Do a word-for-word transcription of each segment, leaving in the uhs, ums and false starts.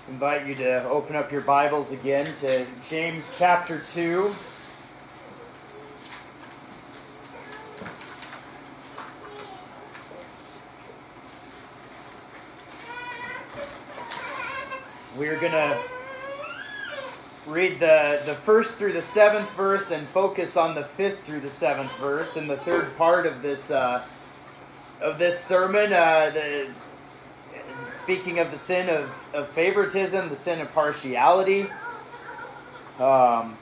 Invite you to open up your Bibles again to James chapter two. We're going to read the, the first through the seventh verse and focus on the fifth through the seventh verse in the third part of this uh, of this sermon. Uh, the, speaking of the sin of, of favoritism, the sin of partiality. Um,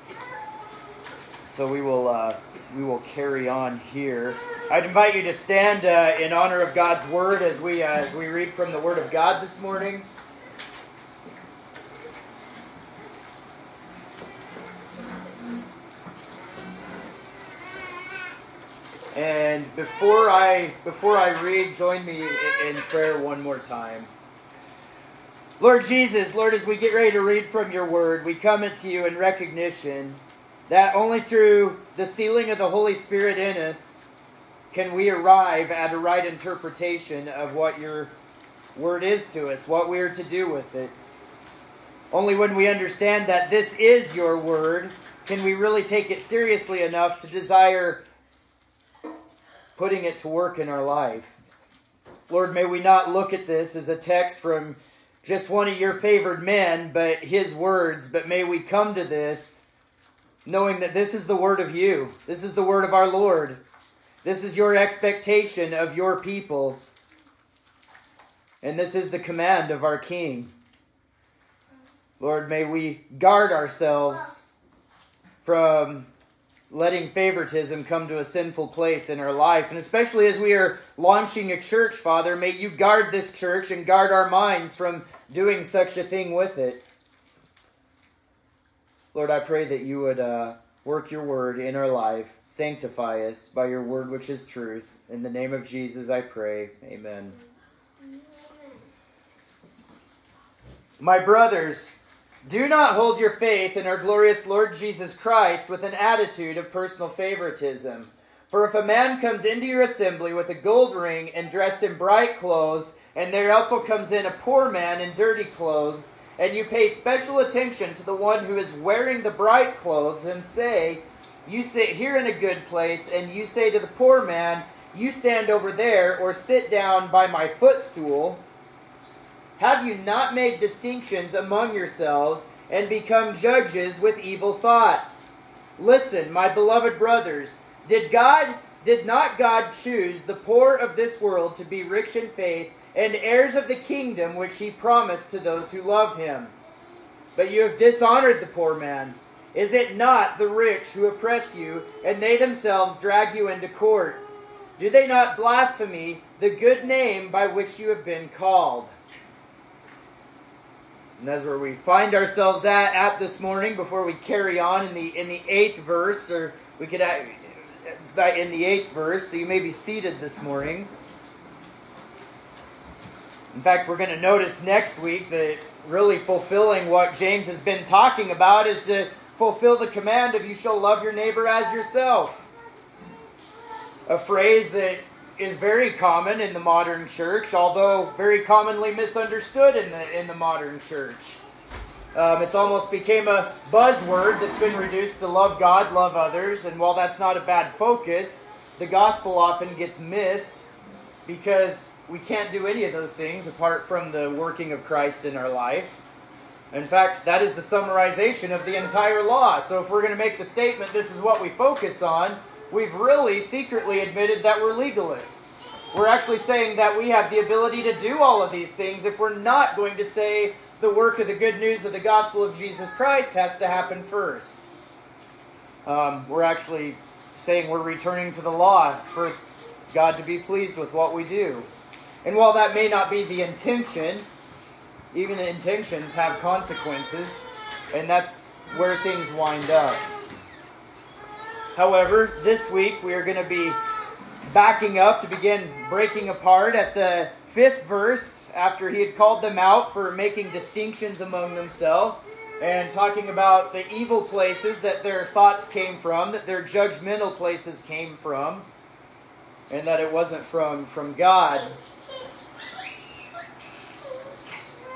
so we will uh, we will carry on here. I'd invite you to stand uh, in honor of God's Word as we uh, as we read from the Word of God this morning. And before I before I read, join me in, in prayer one more time. Lord Jesus, Lord, as we get ready to read from your word, we come into you in recognition that only through the sealing of the Holy Spirit in us can we arrive at a right interpretation of what your word is to us, what we are to do with it. Only when we understand that this is your word can we really take it seriously enough to desire putting it to work in our life. Lord, may we not look at this as a text from just one of your favored men, but his words, but may we come to this knowing that this is the word of you. This is the word of our Lord. This is your expectation of your people. And this is the command of our King. Lord, may we guard ourselves from letting favoritism come to a sinful place in our life. And especially as we are launching a church, Father, may you guard this church and guard our minds from doing such a thing with it. Lord, I pray that you would uh, work your word in our life, sanctify us by your word which is truth. In the name of Jesus I pray. Amen. My brothers, do not hold your faith in our glorious Lord Jesus Christ with an attitude of personal favoritism. For if a man comes into your assembly with a gold ring and dressed in bright clothes, and there also comes in a poor man in dirty clothes, and you pay special attention to the one who is wearing the bright clothes, and say, you sit here in a good place, and you say to the poor man, you stand over there, or sit down by my footstool, have you not made distinctions among yourselves and become judges with evil thoughts? Listen, my beloved brothers, did God, did not God choose the poor of this world to be rich in faith and heirs of the kingdom which he promised to those who love him? But you have dishonored the poor man. Is it not the rich who oppress you, and they themselves drag you into court? Do they not blaspheme the good name by which you have been called? And that's where we find ourselves at, at this morning before we carry on in the in the eighth verse, or we could add, in the eighth verse, so you may be seated this morning. In fact, we're going to notice next week that really fulfilling what James has been talking about is to fulfill the command of you shall love your neighbor as yourself. A phrase that is very common in the modern church, although very commonly misunderstood in the in the modern church. Um, it's almost became a buzzword that's been reduced to love God, love others, and while that's not a bad focus, the gospel often gets missed because we can't do any of those things apart from the working of Christ in our life. In fact, that is the summarization of the entire law. So if we're going to make the statement, this is what we focus on, we've really secretly admitted that we're legalists. We're actually saying that we have the ability to do all of these things if we're not going to say the work of the good news of the gospel of Jesus Christ has to happen first. Um, we're actually saying we're returning to the law for God to be pleased with what we do. And while that may not be the intention, even the intentions have consequences, and that's where things wind up. However, this week we are going to be backing up to begin breaking apart at the fifth verse after he had called them out for making distinctions among themselves and talking about the evil places that their thoughts came from, that their judgmental places came from, and that it wasn't from, from God.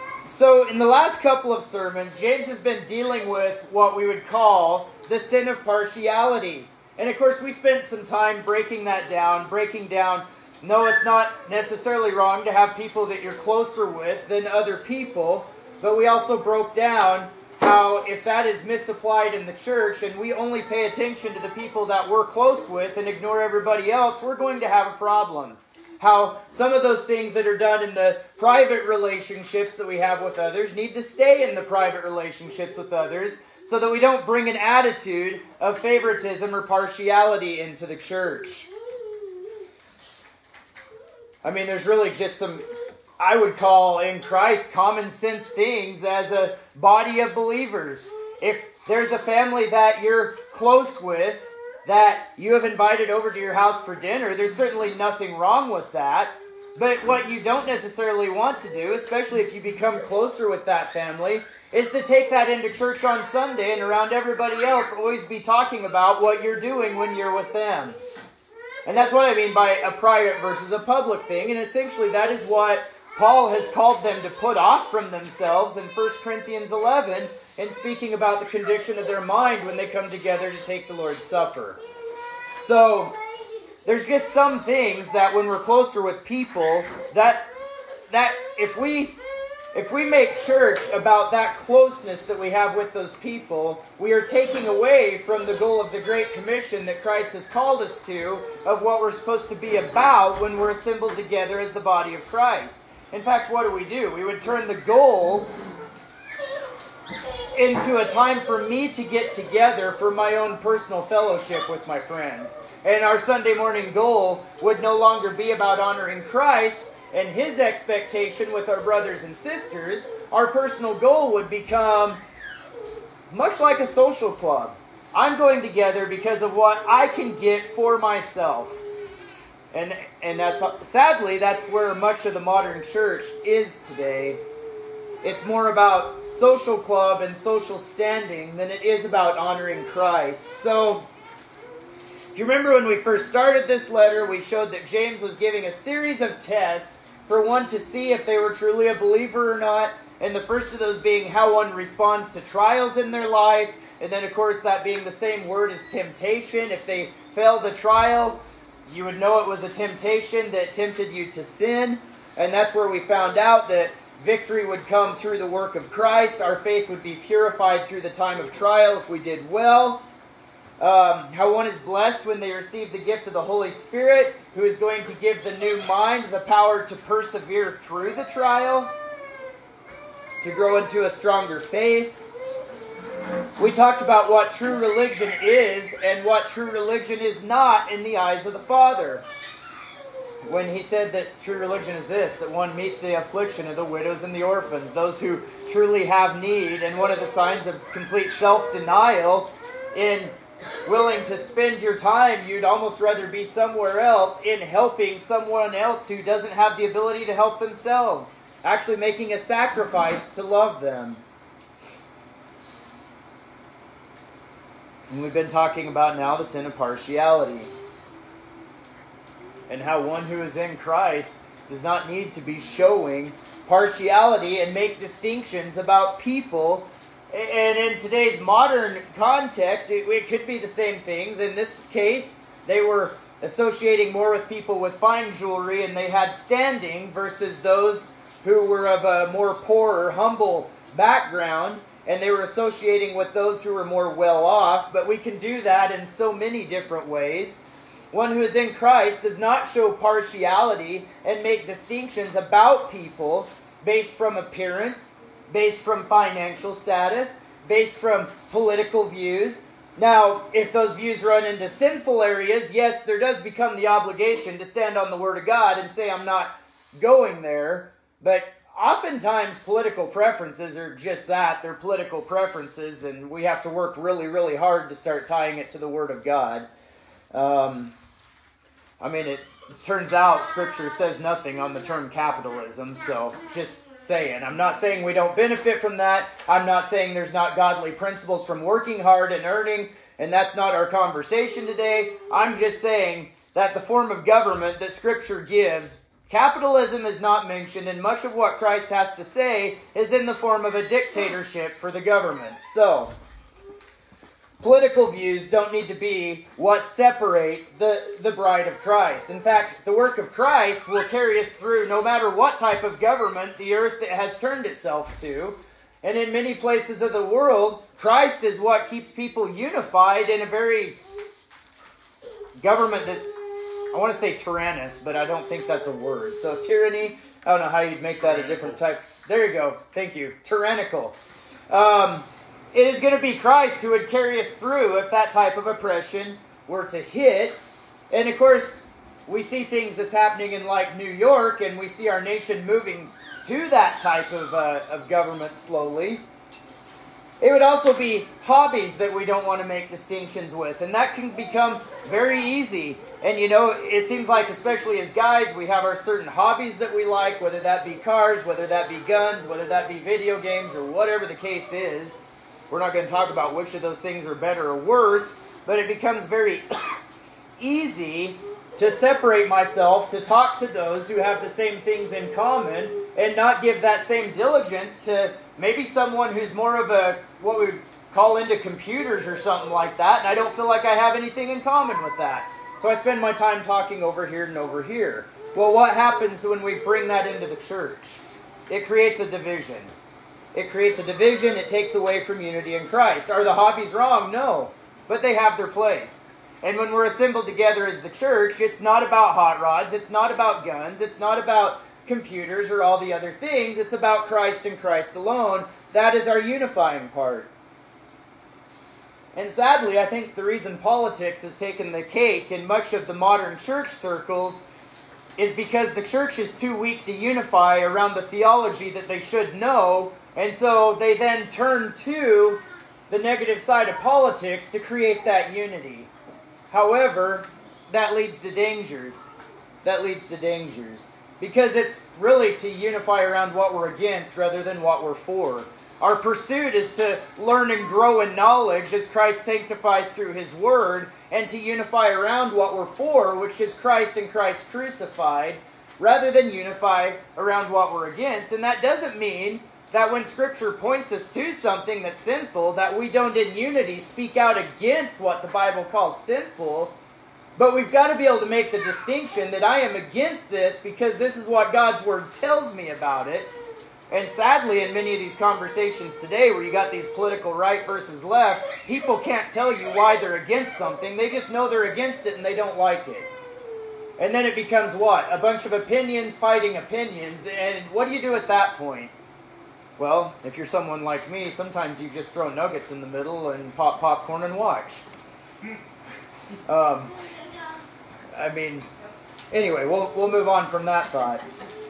So in the last couple of sermons, James has been dealing with what we would call the sin of partiality. And of course, we spent some time breaking that down, breaking down, no, it's not necessarily wrong to have people that you're closer with than other people, but we also broke down how if that is misapplied in the church and we only pay attention to the people that we're close with and ignore everybody else, we're going to have a problem. How some of those things that are done in the private relationships that we have with others need to stay in the private relationships with others so that we don't bring an attitude of favoritism or partiality into the church. I mean, there's really just some, I would call in Christ, common sense things as a body of believers. If there's a family that you're close with, that you have invited over to your house for dinner, there's certainly nothing wrong with that. But what you don't necessarily want to do, especially if you become closer with that family, is to take that into church on Sunday and around everybody else always be talking about what you're doing when you're with them. And that's what I mean by a private versus a public thing. And essentially that is what Paul has called them to put off from themselves in First Corinthians eleven in speaking about the condition of their mind when they come together to take the Lord's Supper. So, there's just some things that when we're closer with people, that that if we if we make church about that closeness that we have with those people, we are taking away from the goal of the Great Commission that Christ has called us to, of what we're supposed to be about when we're assembled together as the body of Christ. In fact, what do we do? We would turn the goal into a time for me to get together for my own personal fellowship with my friends. And our Sunday morning goal would no longer be about honoring Christ and His expectation with our brothers and sisters. Our personal goal would become much like a social club. I'm going together because of what I can get for myself. And and that's sadly, that's where much of the modern church is today. It's more about social club and social standing than it is about honoring Christ. So, if you remember when we first started this letter, we showed that James was giving a series of tests for one to see if they were truly a believer or not. And the first of those being how one responds to trials in their life. And then, of course, that being the same word as temptation. If they fail the trial, you would know it was a temptation that tempted you to sin. And that's where we found out that victory would come through the work of Christ. Our faith would be purified through the time of trial if we did well. Um, how one is blessed when they receive the gift of the Holy Spirit, who is going to give the new mind the power to persevere through the trial, to grow into a stronger faith. We talked about what true religion is and what true religion is not in the eyes of the Father. When he said that true religion is this, that one meet the affliction of the widows and the orphans, those who truly have need, and one of the signs of complete self-denial in willing to spend your time, you'd almost rather be somewhere else in helping someone else who doesn't have the ability to help themselves, actually making a sacrifice to love them. And we've been talking about now the sin of partiality. And how one who is in Christ does not need to be showing partiality and make distinctions about people. And in today's modern context, it, it could be the same things. In this case, they were associating more with people with fine jewelry and they had standing versus those who were of a more poor or humble background. And they were associating with those who were more well off. But we can do that in so many different ways. One who is in Christ does not show partiality and make distinctions about people based from appearance, based from financial status, based from political views. Now, if those views run into sinful areas, yes, there does become the obligation to stand on the Word of God and say, I'm not going there. But oftentimes political preferences are just that. They're political preferences, and we have to work really, really hard to start tying it to the Word of God. Um, I mean, it turns out Scripture says nothing on the term capitalism, so just saying. I'm not saying we don't benefit from that. I'm not saying there's not godly principles from working hard and earning, and that's not our conversation today. I'm just saying that the form of government that Scripture gives Capitalism is not mentioned, and much of what Christ has to say is in the form of a dictatorship for the government. So, political views don't need to be what separate the, the bride of Christ. In fact, the work of Christ will carry us through no matter what type of government the earth has turned itself to. And in many places of the world, Christ is what keeps people unified in a very government that's, I want to say tyrannous, but I don't think that's a word. So tyranny, I don't know how you'd make that a different type. There you go. Thank you. Tyrannical. Um, it is going to be Christ who would carry us through if that type of oppression were to hit. And of course, we see things that's happening in like New York, and we see our nation moving to that type of, uh, of government slowly. It would also be hobbies that we don't want to make distinctions with, and that can become very easy. And you know, it seems like, especially as guys, we have our certain hobbies that we like, whether that be cars, whether that be guns, whether that be video games, or whatever the case is. We're not going to talk about which of those things are better or worse, but it becomes very easy to separate myself, to talk to those who have the same things in common, and not give that same diligence to maybe someone who's more of a, what we would call into computers or something like that, and I don't feel like I have anything in common with that. So I spend my time talking over here and over here. Well, what happens when we bring that into the church? It creates a division. It creates a division. It takes away from unity in Christ. Are the hobbies wrong? No. But they have their place. And when we're assembled together as the church, it's not about hot rods. It's not about guns. It's not about computers or all the other things. It's about Christ and Christ alone. That is our unifying part. And sadly, I think the reason politics has taken the cake in much of the modern church circles is because the church is too weak to unify around the theology that they should know, and so they then turn to the negative side of politics to create that unity. However, that leads to dangers. That leads to dangers. Because it's really to unify around what we're against rather than what we're for. Our pursuit is to learn and grow in knowledge as Christ sanctifies through His Word, and to unify around what we're for, which is Christ and Christ crucified, rather than unify around what we're against. And that doesn't mean that when Scripture points us to something that's sinful, that we don't in unity speak out against what the Bible calls sinful. But we've got to be able to make the distinction that I am against this because this is what God's Word tells me about it. And sadly, in many of these conversations today where you got these political right versus left, people can't tell you why they're against something. They just know they're against it and they don't like it. And then it becomes what? A bunch of opinions fighting opinions. And what do you do at that point? Well, if you're someone like me, sometimes you just throw nuggets in the middle and pop popcorn and watch. Um, I mean, anyway, we'll we'll move on from that thought.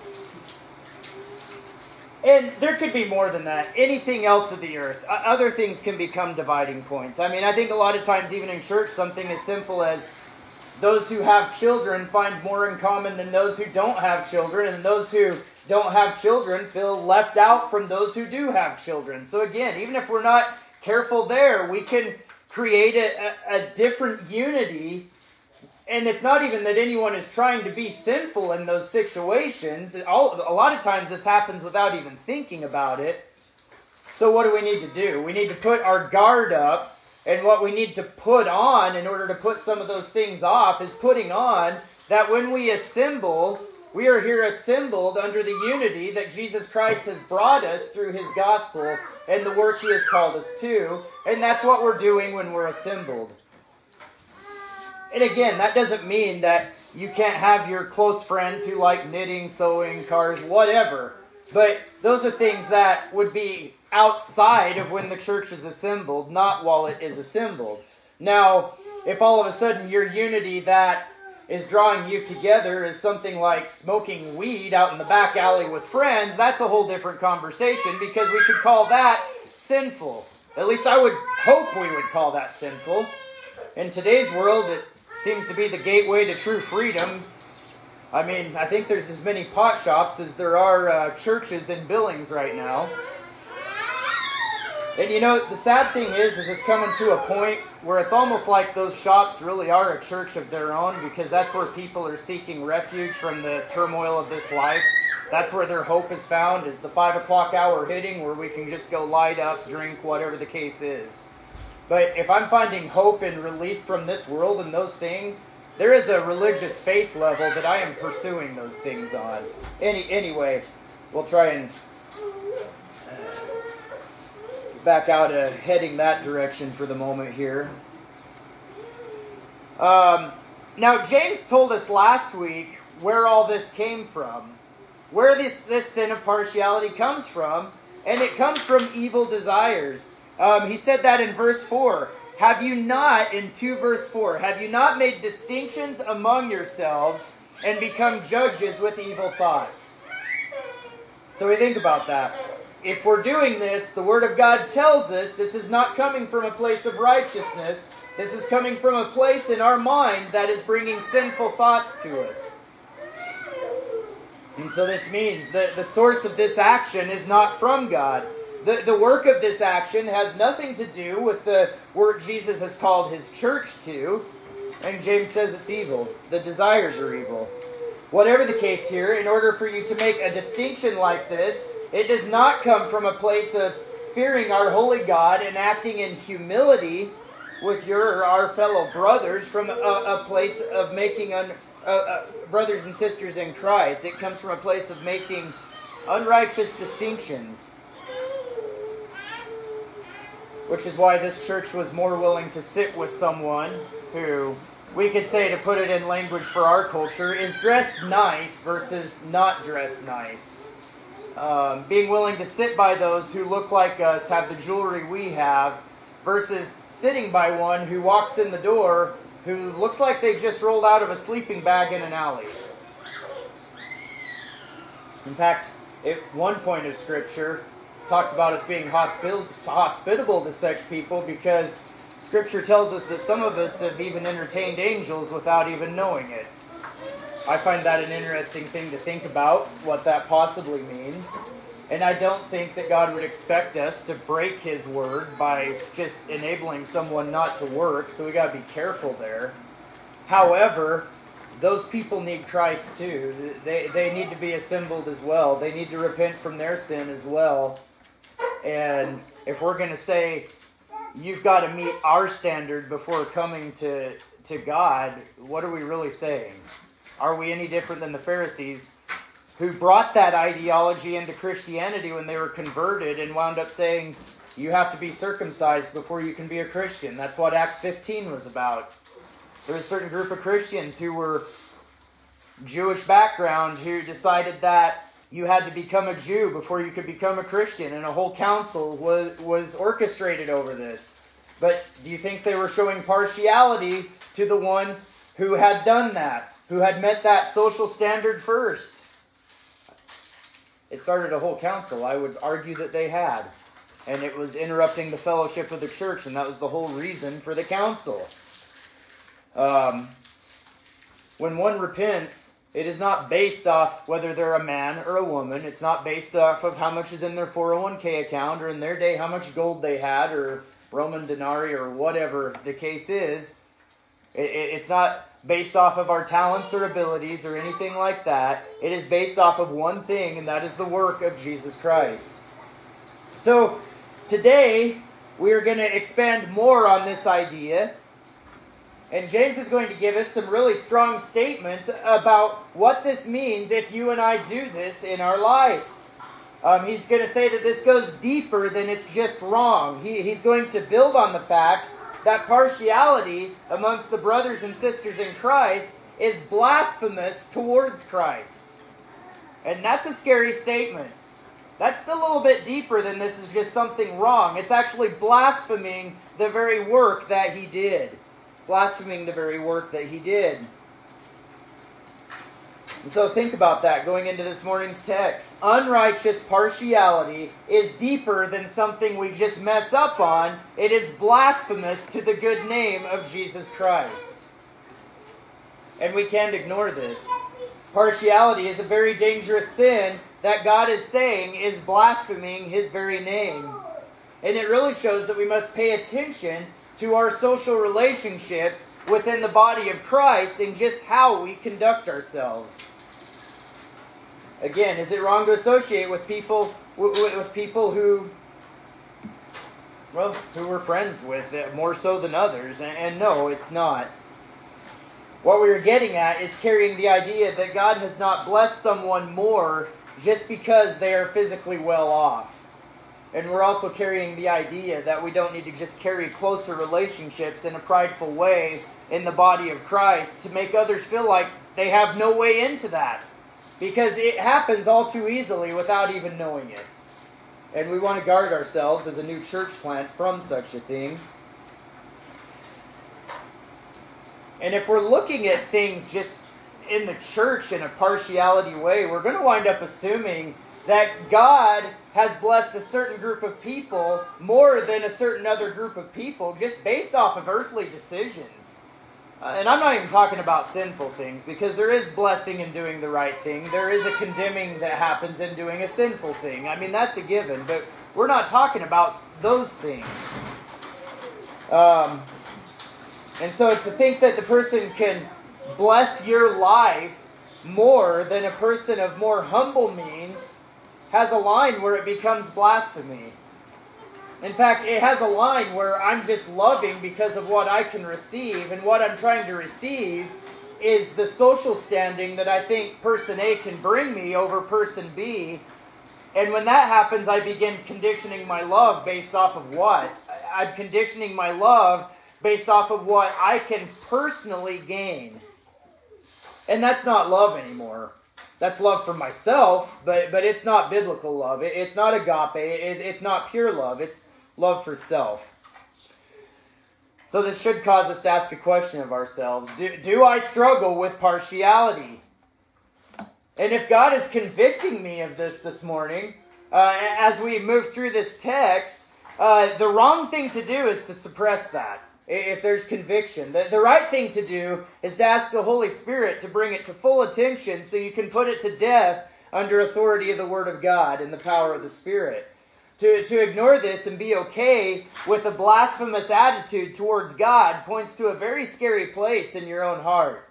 And there could be more than that. Anything else of the earth. Other things can become dividing points. I mean, I think a lot of times, even in church, something as simple as those who have children find more in common than those who don't have children, and those who don't have children feel left out from those who do have children. So again, even if we're not careful there, we can create a, a, a different unity. And it's not even that anyone is trying to be sinful in those situations. All, a lot of times this happens without even thinking about it. So what do we need to do? We need to put our guard up. And what we need to put on in order to put some of those things off is putting on that when we assemble, we are here assembled under the unity that Jesus Christ has brought us through His gospel and the work He has called us to. And that's what we're doing when we're assembled. And again, that doesn't mean that you can't have your close friends who like knitting, sewing, cars, whatever. But those are things that would be outside of when the church is assembled, not while it is assembled. Now, if all of a sudden your unity that is drawing you together is something like smoking weed out in the back alley with friends, that's a whole different conversation because we could call that sinful. At least I would hope we would call that sinful. In today's world, it seems to be the gateway to true freedom. I mean, I think there's as many pot shops as there are uh, churches in Billings right now. And you know, the sad thing is, is it's coming to a point where it's almost like those shops really are a church of their own, because that's where people are seeking refuge from the turmoil of this life. That's where their hope is found, is the five o'clock hour hitting, where we can just go light up, drink, whatever the case is. But if I'm finding hope and relief from this world and those things, there is a religious faith level that I am pursuing those things on. Any Anyway, we'll try and back out of heading that direction for the moment here. Um, now, James told us last week where all this came from, where this, this sin of partiality comes from, and it comes from evil desires. Um, he said that in verse four. Have you not, in two verse four, have you not made distinctions among yourselves and become judges with evil thoughts? So we think about that. If we're doing this, the Word of God tells us this is not coming from a place of righteousness. This is coming from a place in our mind that is bringing sinful thoughts to us. And so this means that the source of this action is not from God. The, the work of this action has nothing to do with the work Jesus has called His church to. And James says it's evil. The desires are evil. Whatever the case here, in order for you to make a distinction like this, it does not come from a place of fearing our holy God and acting in humility with your or our fellow brothers, from a, a place of making un, uh, uh, brothers and sisters in Christ. It comes from a place of making unrighteous distinctions. Which is why this church was more willing to sit with someone who, we could say, to put it in language for our culture, is dressed nice versus not dressed nice. Um, being willing to sit by those who look like us, have the jewelry we have, versus sitting by one who walks in the door who looks like they just rolled out of a sleeping bag in an alley. In fact, at one point of Scripture, talks about us being hospitable, hospitable to such people, because Scripture tells us that some of us have even entertained angels without even knowing it. I find that an interesting thing to think about, what that possibly means. And I don't think that God would expect us to break His word by just enabling someone not to work, so we got to be careful there. However, those people need Christ too. They, they need to be assembled as well. They need to repent from their sin as well. And if we're going to say, you've got to meet our standard before coming to, to God, what are we really saying? Are we any different than the Pharisees, who brought that ideology into Christianity when they were converted and wound up saying, you have to be circumcised before you can be a Christian? That's what Acts fifteen was about. There was a certain group of Christians who were Jewish background who decided that you had to become a Jew before you could become a Christian, and a whole council was, was orchestrated over this. But do you think they were showing partiality to the ones who had done that, who had met that social standard first? It started a whole council. I would argue that they had. And it was interrupting the fellowship of the church, and that was the whole reason for the council. Um, when one repents, it is not based off whether they're a man or a woman. It's not based off of how much is in their four oh one k account, or in their day how much gold they had, or Roman denarii, or whatever the case is. It, it, it's not based off of our talents or abilities or anything like that. It is based off of one thing, and that is the work of Jesus Christ. So, today, we are going to expand more on this idea. And James is going to give us some really strong statements about what this means if you and I do this in our life. Um, he's going to say that this goes deeper than it's just wrong. He, he's going to build on the fact that partiality amongst the brothers and sisters in Christ is blasphemous towards Christ. And that's a scary statement. That's a little bit deeper than this is just something wrong. It's actually blaspheming the very work that He did. Blaspheming the very work that He did. And so think about that going into this morning's text. Unrighteous partiality is deeper than something we just mess up on. It is blasphemous to the good name of Jesus Christ. And we can't ignore this. Partiality is a very dangerous sin that God is saying is blaspheming His very name. And it really shows that we must pay attention to our social relationships within the body of Christ and just how we conduct ourselves. Again, is it wrong to associate with people with people who, well, who we're friends with more so than others? And no, it's not. What we are getting at is carrying the idea that God has not blessed someone more just because they are physically well off. And we're also carrying the idea that we don't need to just carry closer relationships in a prideful way in the body of Christ to make others feel like they have no way into that. Because it happens all too easily without even knowing it. And we want to guard ourselves as a new church plant from such a thing. And if we're looking at things just in the church in a partiality way, we're going to wind up assuming that God has blessed a certain group of people more than a certain other group of people just based off of earthly decisions. Uh, and I'm not even talking about sinful things, because there is blessing in doing the right thing. There is a condemning that happens in doing a sinful thing. I mean, that's a given, but we're not talking about those things. Um, and so to think that the person can bless your life more than a person of more humble means has a line where it becomes blasphemy. In fact, it has a line where I'm just loving because of what I can receive, and what I'm trying to receive is the social standing that I think person A can bring me over person B. And when that happens, I begin conditioning my love based off of what? I'm conditioning my love based off of what I can personally gain. And that's not love anymore. That's love for myself, but but it's not biblical love. It, it's not agape. It, it's not pure love. It's love for self. So this should cause us to ask a question of ourselves. Do, do I struggle with partiality? And if God is convicting me of this this morning, uh, as we move through this text, uh, the wrong thing to do is to suppress that. If there's conviction. The, the right thing to do is to ask the Holy Spirit to bring it to full attention so you can put it to death under authority of the Word of God and the power of the Spirit. To, to ignore this and be okay with a blasphemous attitude towards God points to a very scary place in your own heart.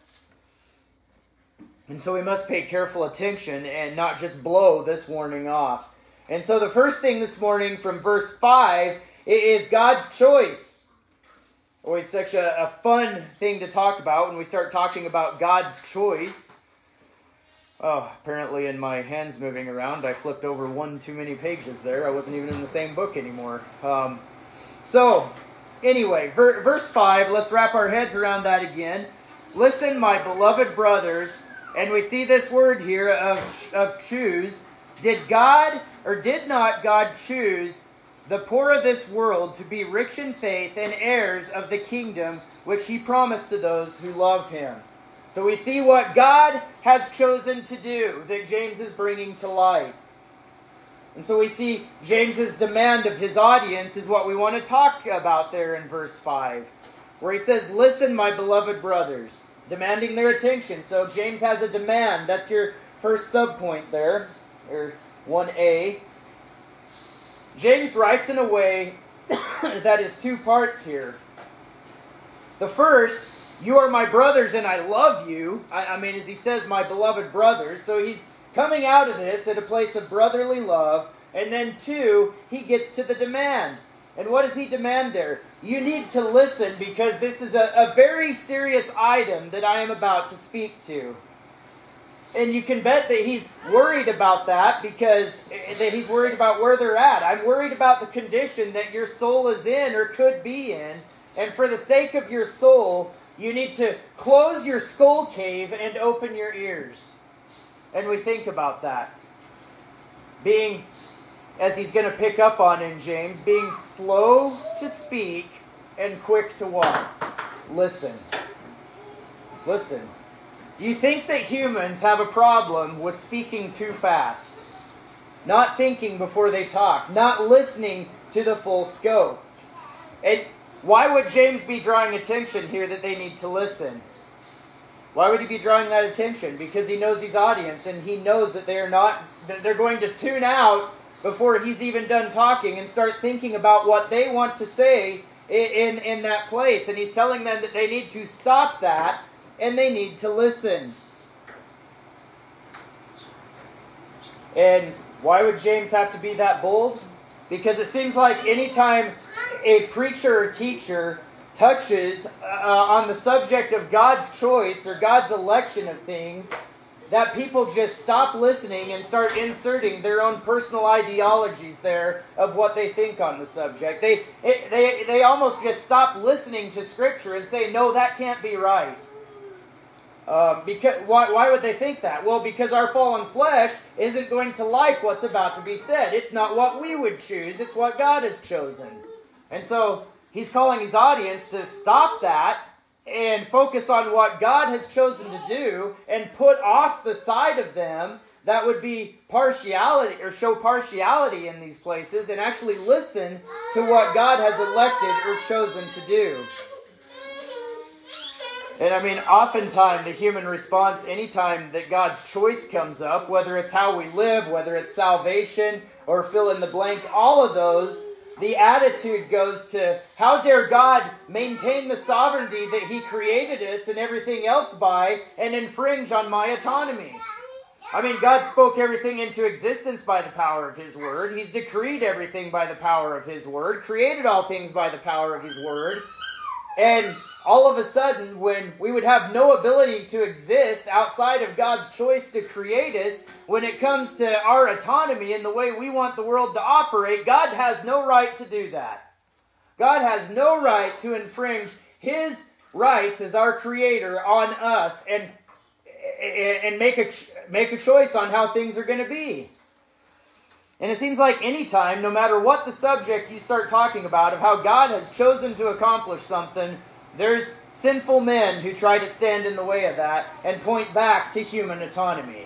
And so we must pay careful attention and not just blow this warning off. And so the first thing this morning from verse five is God's choice. Always such a, a fun thing to talk about when we start talking about God's choice. Oh, apparently in my hands moving around, I flipped over one too many pages there. I wasn't even in the same book anymore. Um, so, anyway, ver- verse five, let's wrap our heads around that again. Listen, my beloved brothers, and we see this word here of, of choose. Did God, or did not God choose the poor of this world to be rich in faith and heirs of the kingdom which he promised to those who love him? So we see what God has chosen to do that James is bringing to light. And so we see James's demand of his audience is what we want to talk about there in verse five, where he says, listen, my beloved brothers, demanding their attention. So James has a demand. That's your first subpoint there, or one A. James writes in a way that is two parts here. The first, you are my brothers and I love you. I, I mean, as he says, my beloved brothers. So he's coming out of this at a place of brotherly love. And then two, he gets to the demand. And what does he demand there? You need to listen because this is a, a very serious item that I am about to speak to. And you can bet that he's worried about that because that he's worried about where they're at. I'm worried about the condition that your soul is in or could be in. And for the sake of your soul, you need to close your skull cave and open your ears. And we think about that. Being, as he's going to pick up on in James, being slow to speak and quick to what? Listen. Listen. Do you think that humans have a problem with speaking too fast? Not thinking before they talk. Not listening to the full scope. And why would James be drawing attention here that they need to listen? Why would he be drawing that attention? Because he knows his audience and he knows that they are not, that they're going to tune out before he's even done talking and start thinking about what they want to say in, in that place. And he's telling them that they need to stop that and they need to listen. And why would James have to be that bold? Because it seems like anytime a preacher or teacher touches uh, on the subject of God's choice or God's election of things, that people just stop listening and start inserting their own personal ideologies there of what they think on the subject. They it, they they almost just stop listening to Scripture and say, no, that can't be right. Um, because why, why would they think that? Well, because our fallen flesh isn't going to like what's about to be said. It's not what we would choose. It's what God has chosen. And so he's calling his audience to stop that and focus on what God has chosen to do and put off the side of them that would be partiality or show partiality in these places and actually listen to what God has elected or chosen to do. And I mean, oftentimes the human response, anytime that God's choice comes up, whether it's how we live, whether it's salvation, or fill in the blank, all of those, the attitude goes to, how dare God maintain the sovereignty that He created us and everything else by, and infringe on my autonomy? I mean, God spoke everything into existence by the power of His Word. He's decreed everything by the power of His Word, created all things by the power of His Word. And all of a sudden, when we would have no ability to exist outside of God's choice to create us, when it comes to our autonomy and the way we want the world to operate, God has no right to do that. God has no right to infringe His rights as our Creator on us and and make a make a choice on how things are going to be. And it seems like any time, no matter what the subject you start talking about of how God has chosen to accomplish something, there's sinful men who try to stand in the way of that and point back to human autonomy.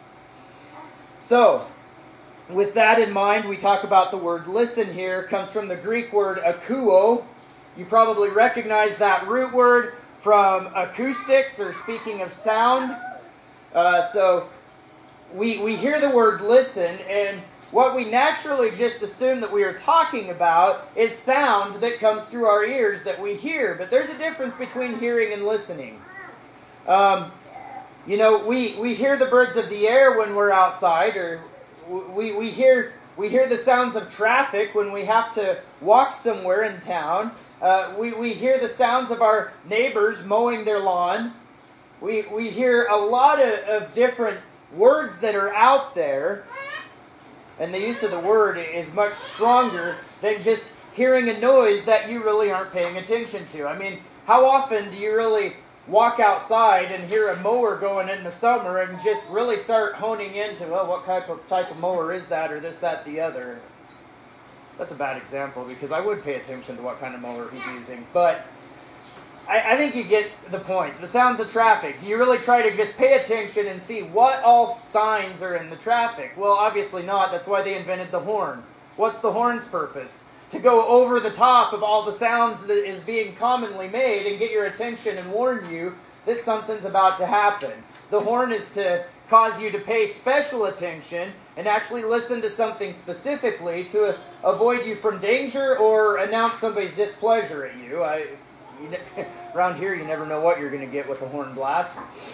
So, with that in mind, we talk about the word listen here. It comes from the Greek word akouo. You probably recognize that root word from acoustics, or speaking of sound. Uh, so, we we hear the word listen, and what we naturally just assume that we are talking about is sound that comes through our ears that we hear. But there's a difference between hearing and listening. Um, you know, we, we hear the birds of the air when we're outside, or we, we hear we hear the sounds of traffic when we have to walk somewhere in town. Uh, we, we hear the sounds of our neighbors mowing their lawn. We, we hear a lot of, of different words that are out there. And the use of the word is much stronger than just hearing a noise that you really aren't paying attention to. I mean, how often do you really walk outside and hear a mower going in the summer and just really start honing into, well, what type of type of mower is that, or this, that, the other? That's a bad example, because I would pay attention to what kind of mower he's using. But I, I think you get the point. The sounds of traffic. Do you really try to just pay attention and see what all signs are in the traffic? Well, obviously not. That's why they invented the horn. What's the horn's purpose? To go over the top of all the sounds that is being commonly made and get your attention and warn you that something's about to happen. The horn is to cause you to pay special attention and actually listen to something specifically to avoid you from danger or announce somebody's displeasure at you. I... You ne- around here, you never know what you're going to get with a horn blast.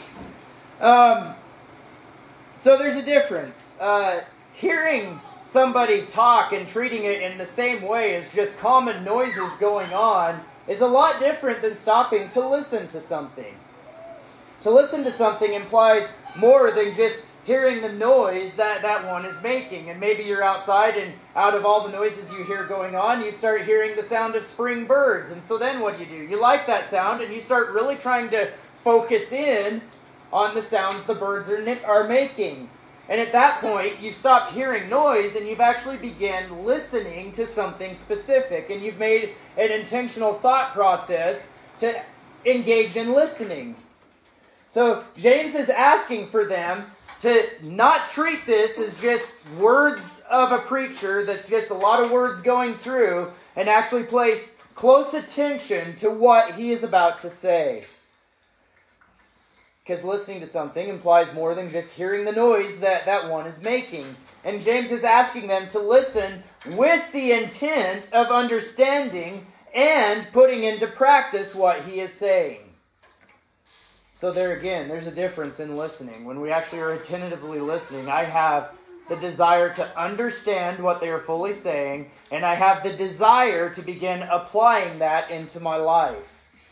Um, so there's a difference. Uh, hearing somebody talk and treating it in the same way as just common noises going on is a lot different than stopping to listen to something. To listen to something implies more than just hearing the noise that that one is making. And maybe you're outside, and out of all the noises you hear going on, you start hearing the sound of spring birds. And so then what do you do? You like that sound, and you start really trying to focus in on the sounds the birds are, are making. And at that point, you've stopped hearing noise, and you've actually begun listening to something specific. And you've made an intentional thought process to engage in listening. So James is asking for them to not treat this as just words of a preacher that's just a lot of words going through, and actually place close attention to what he is about to say. because listening to something implies more than just hearing the noise that that one is making. And James is asking them to listen with the intent of understanding and putting into practice what he is saying. So there again, there's a difference in listening. When we actually are attentively listening, I have the desire to understand what they are fully saying, and I have the desire to begin applying that into my life.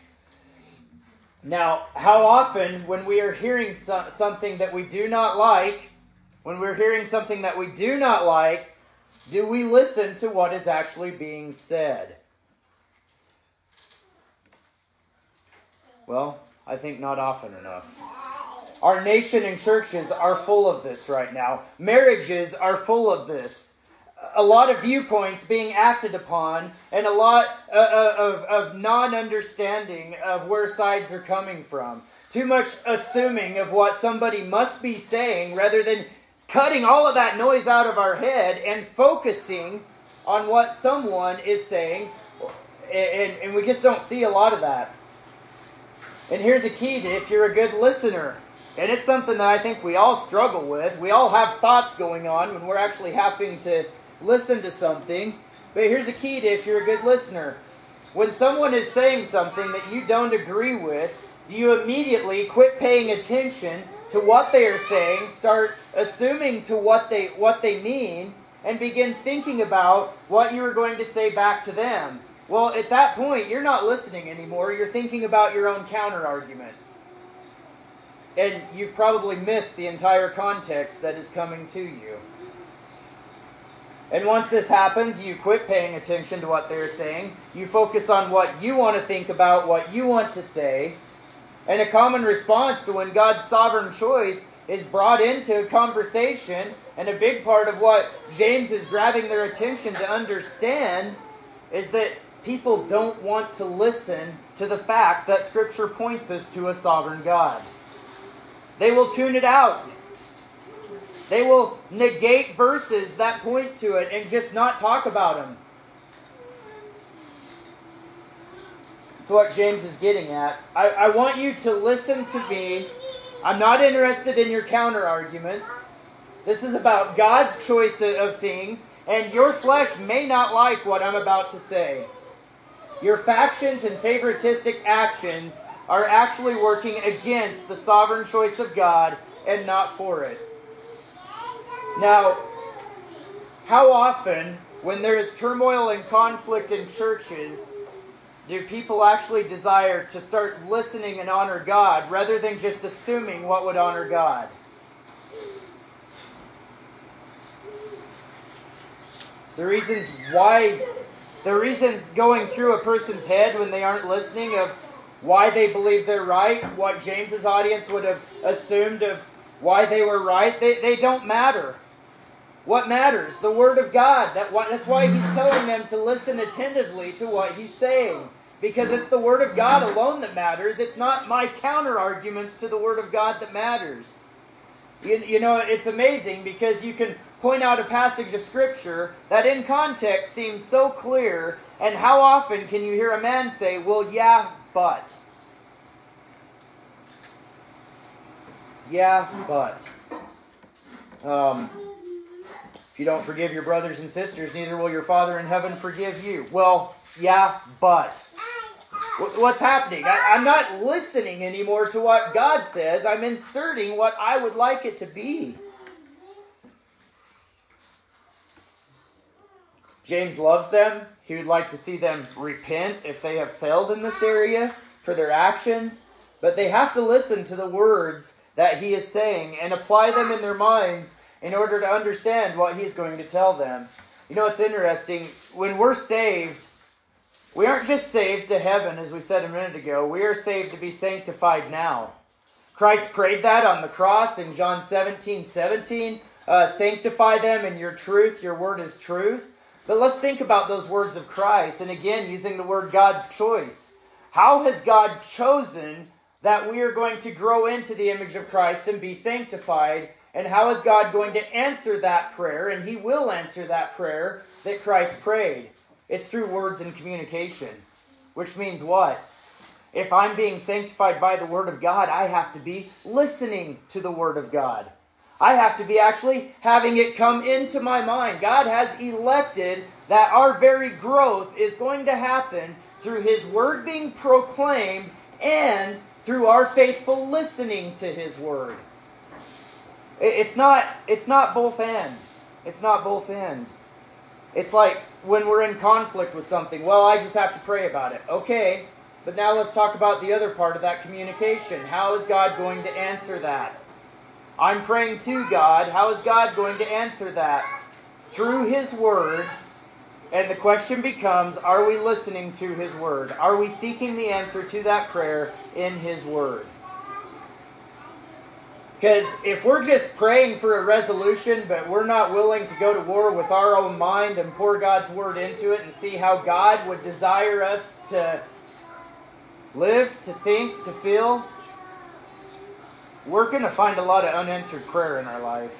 Now, how often when we are hearing so- something that we do not like, when we're hearing something that we do not like, do we listen to what is actually being said? Well, I think not often enough. Our nation and churches are full of this right now. Marriages are full of this. A lot of viewpoints being acted upon, and a lot of, of, of non-understanding of where sides are coming from. Too much assuming of what somebody must be saying rather than cutting all of that noise out of our head and focusing on what someone is saying. And, and we just don't see a lot of that. And here's the key to if you're a good listener. And it's something that I think we all struggle with. We all have thoughts going on when we're actually having to listen to something. But here's the key to if you're a good listener. When someone is saying something that you don't agree with, do you immediately quit paying attention to what they are saying, start assuming to what they what they mean, and begin thinking about what you are going to say back to them? Well, at that point, you're not listening anymore. You're thinking about your own counter-argument. And you've probably missed the entire context that is coming to you. And once this happens, you quit paying attention to what they're saying. You focus on what you want to think about, what you want to say. And a common response to when God's sovereign choice is brought into a conversation, and a big part of what James is grabbing their attention to understand is that people don't want to listen to the fact that Scripture points us to a sovereign God. They will tune it out. They will negate verses that point to it and just not talk about them. That's what James is getting at. I, I want you to listen to me. I'm not interested in your counter-arguments. This is about God's choice of things, and your flesh may not like what I'm about to say. Your factions and favoritistic actions are actually working against the sovereign choice of God and not for it. Now, how often, when there is turmoil and conflict in churches, do people actually desire to start listening and honor God rather than just assuming what would honor God? The reasons why, the reasons going through a person's head when they aren't listening of why they believe they're right, what James's audience would have assumed of why they were right, they, they don't matter. What matters? The Word of God. That, that's why he's telling them to listen attentively to what he's saying. Because it's the Word of God alone that matters. It's not my counter-arguments to the Word of God that matters. You, you know, it's amazing because you can point out a passage of Scripture that in context seems so clear, and how often can you hear a man say, well, yeah, but. Yeah, but. Um, if you don't forgive your brothers and sisters, neither will your Father in heaven forgive you. Well, yeah, but. What's happening? I, I'm not listening anymore to what God says. I'm inserting what I would like it to be. James loves them. He would like to see them repent if they have failed in this area for their actions. But they have to listen to the words that he is saying and apply them in their minds in order to understand what he's going to tell them. You know, it's interesting. When we're saved, we aren't just saved to heaven, as we said a minute ago. We are saved to be sanctified now. Christ prayed that on the cross in John seventeen seventeen. Uh, Sanctify them in your truth. Your word is truth. But let's think about those words of Christ. And again, using the word God's choice. How has God chosen that we are going to grow into the image of Christ and be sanctified? And how is God going to answer that prayer? And He will answer that prayer that Christ prayed. It's through words and communication. Which means what? If I'm being sanctified by the Word of God, I have to be listening to the Word of God. I have to be actually having it come into my mind. God has elected that our very growth is going to happen through His Word being proclaimed and through our faithful listening to His Word. It's not, it's not both and. It's not both and. It's like when we're in conflict with something. Well, I just have to pray about it. Okay, but now let's talk about the other part of that communication. How is God going to answer that? I'm praying to God. How is God going to answer that? Through His Word. And the question becomes, are we listening to His Word? Are we seeking the answer to that prayer in His Word? Because if we're just praying for a resolution, but we're not willing to go to war with our own mind and pour God's Word into it and see how God would desire us to live, to think, to feel, we're going to find a lot of unanswered prayer in our life.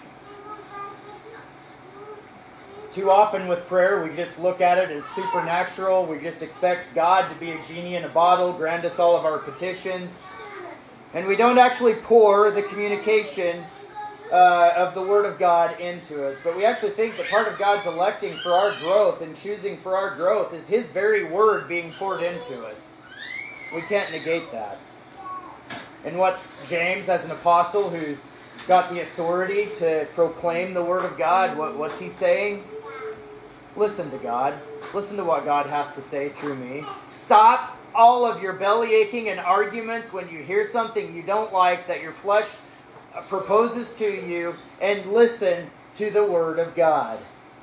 Too often with prayer, we just look at it as supernatural. We just expect God to be a genie in a bottle, grant us all of our petitions. And we don't actually pour the communication uh, of the Word of God into us. But we actually think that part of God's electing for our growth and choosing for our growth is His very Word being poured into us. We can't negate that. And what's James, as an apostle who's got the authority to proclaim the Word of God, what, what's he saying? Listen to God. Listen to what God has to say through me. Stop all of your belly aching and arguments when you hear something you don't like that your flesh proposes to you, and listen to the Word of God.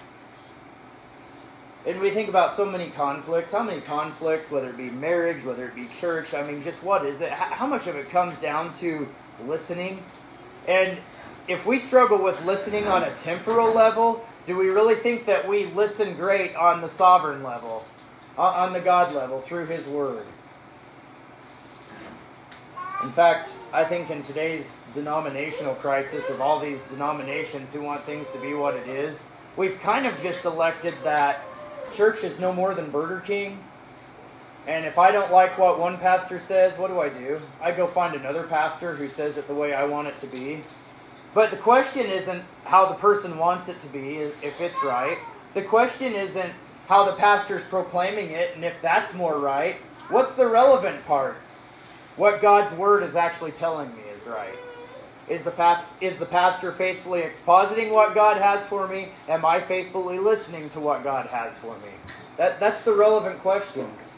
And we think about so many conflicts. How many conflicts, whether it be marriage, whether it be church, I mean, just what is it? How much of it comes down to listening? And if we struggle with listening on a temporal level, do we really think that we listen great on the sovereign level, on the God level, through His Word? In fact, I think in today's denominational crisis of all these denominations who want things to be what it is, we've kind of just elected that church is no more than Burger King. And if I don't like what one pastor says, what do I do? I go find another pastor who says it the way I want it to be. But the question isn't how the person wants it to be, if it's right. The question isn't how the pastor's proclaiming it, and if that's more right. What's the relevant part? What God's Word is actually telling me is right. Is the, pa- is the pastor faithfully expositing what God has for me? Am I faithfully listening to what God has for me? That, that's the relevant questions.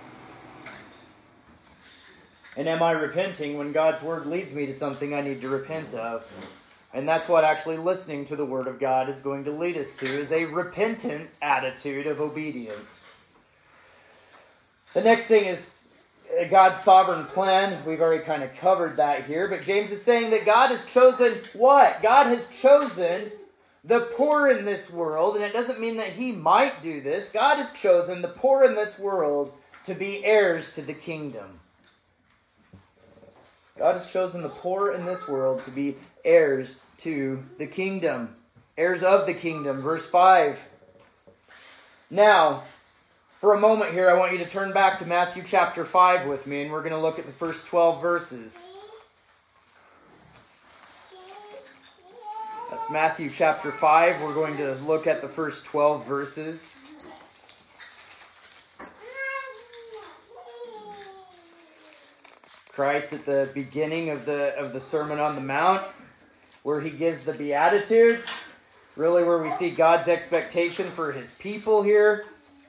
And am I repenting when God's Word leads me to something I need to repent of? And that's what actually listening to the Word of God is going to lead us to, is a repentant attitude of obedience. The next thing is God's sovereign plan. We've already kind of covered that here, but James is saying that God has chosen what? God has chosen the poor in this world, and it doesn't mean that He might do this. God has chosen the poor in this world to be heirs to the kingdom. God has chosen the poor in this world to be heirs to the kingdom. Heirs of the kingdom. Verse five. Now, for a moment here, I want you to turn back to Matthew chapter five with me, and we're going to look at the first twelve verses. That's Matthew chapter five. We're going to look at the first twelve verses. Christ at the beginning of the of the Sermon on the Mount, where He gives the Beatitudes, really where we see God's expectation for His people here.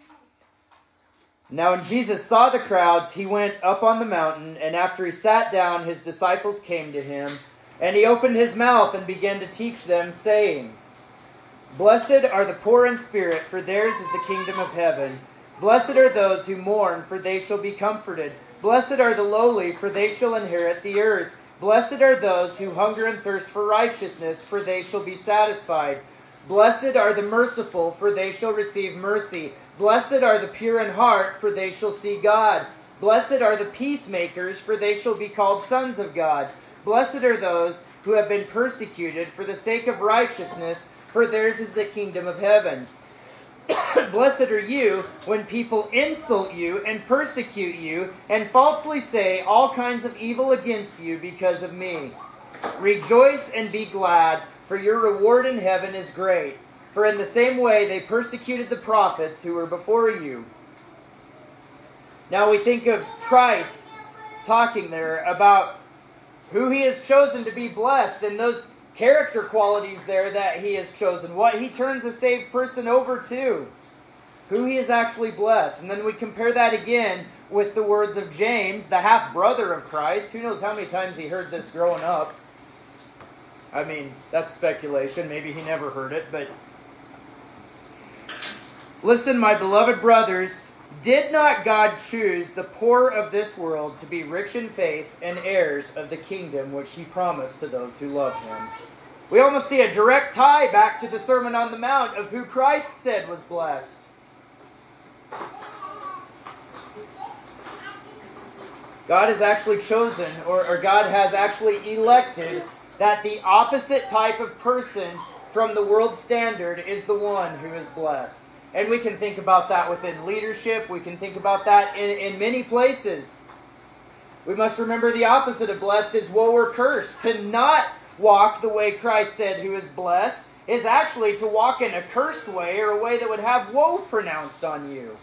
Now when Jesus saw the crowds, He went up on the mountain, and after He sat down, His disciples came to Him, and He opened His mouth and began to teach them, saying, Blessed are the poor in spirit, for theirs is the kingdom of heaven. Blessed are those who mourn, for they shall be comforted. Blessed are the lowly, for they shall inherit the earth. Blessed are those who hunger and thirst for righteousness, for they shall be satisfied. Blessed are the merciful, for they shall receive mercy. Blessed are the pure in heart, for they shall see God. Blessed are the peacemakers, for they shall be called sons of God. Blessed are those who have been persecuted for the sake of righteousness, for theirs is the kingdom of heaven. Blessed are you when people insult you and persecute you and falsely say all kinds of evil against you because of me. Rejoice and be glad, for your reward in heaven is great. For in the same way they persecuted the prophets who were before you. Now we think of Christ talking there about who he has chosen to be blessed and those character qualities there that he has chosen. What he turns a saved person over to. Who he is actually blessed. And then we compare that again with the words of James, the half-brother of Christ. Who knows how many times he heard this growing up. I mean, that's speculation. Maybe he never heard it, but... Listen, my beloved brothers, did not God choose the poor of this world to be rich in faith and heirs of the kingdom which he promised to those who love him? We almost see a direct tie back to the Sermon on the Mount of who Christ said was blessed. God has actually chosen, or, or God has actually elected, that the opposite type of person from the world standard is the one who is blessed. And we can think about that within leadership. We can think about that in, in many places. We must remember the opposite of blessed is woe or cursed. To not walk the way Christ said who is blessed is actually to walk in a cursed way, or a way that would have woe pronounced on you.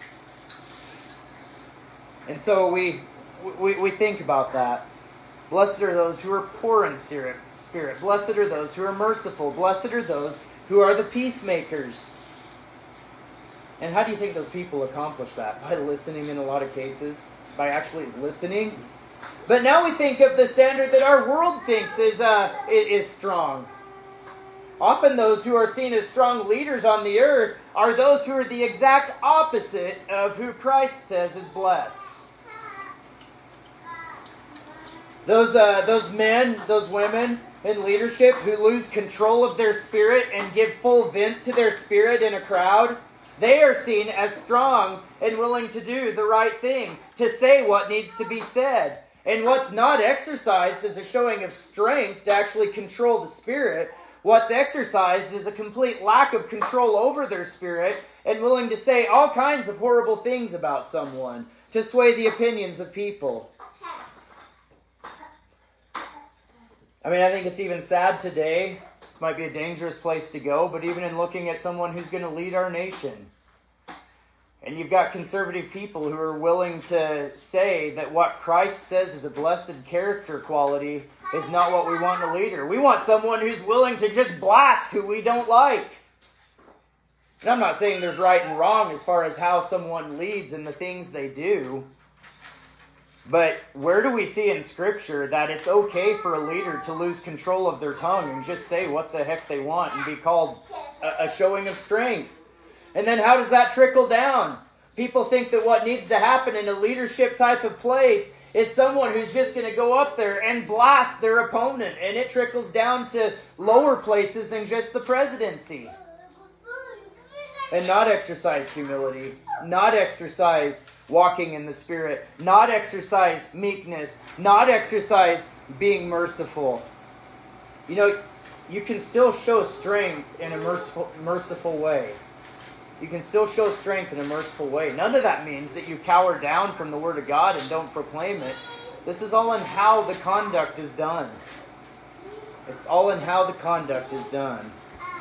And so we we, we think about that. Blessed are those who are poor in spirit. Blessed are those who are merciful. Blessed are those who are the peacemakers. And how do you think those people accomplish that? By listening in a lot of cases. By actually listening. But now we think of the standard that our world thinks is uh, is strong. Often those who are seen as strong leaders on the earth are those who are the exact opposite of who Christ says is blessed. Those uh, those men, those women in leadership who lose control of their spirit and give full vent to their spirit in a crowd, they are seen as strong and willing to do the right thing, to say what needs to be said. And what's not exercised is a showing of strength to actually control the spirit. What's exercised is a complete lack of control over their spirit and willing to say all kinds of horrible things about someone to sway the opinions of people. I mean, I think it's even sad today. This might be a dangerous place to go, but even in looking at someone who's going to lead our nation, and you've got conservative people who are willing to say that what Christ says is a blessed character quality is not what we want in a leader. We want someone who's willing to just blast who we don't like. And I'm not saying there's right and wrong as far as how someone leads and the things they do. But where do we see in Scripture that it's okay for a leader to lose control of their tongue and just say what the heck they want and be called a, a showing of strength? And then how does that trickle down? People think that what needs to happen in a leadership type of place is someone who's just going to go up there and blast their opponent. And it trickles down to lower places than just the presidency. And not exercise humility. Not exercise walking in the Spirit. Not exercise meekness. Not exercise being merciful. You know, you can still show strength in a merciful, merciful way. You can still show strength in a merciful way. None of that means that you cower down from the Word of God and don't proclaim it. This is all in how the conduct is done. It's all in how the conduct is done.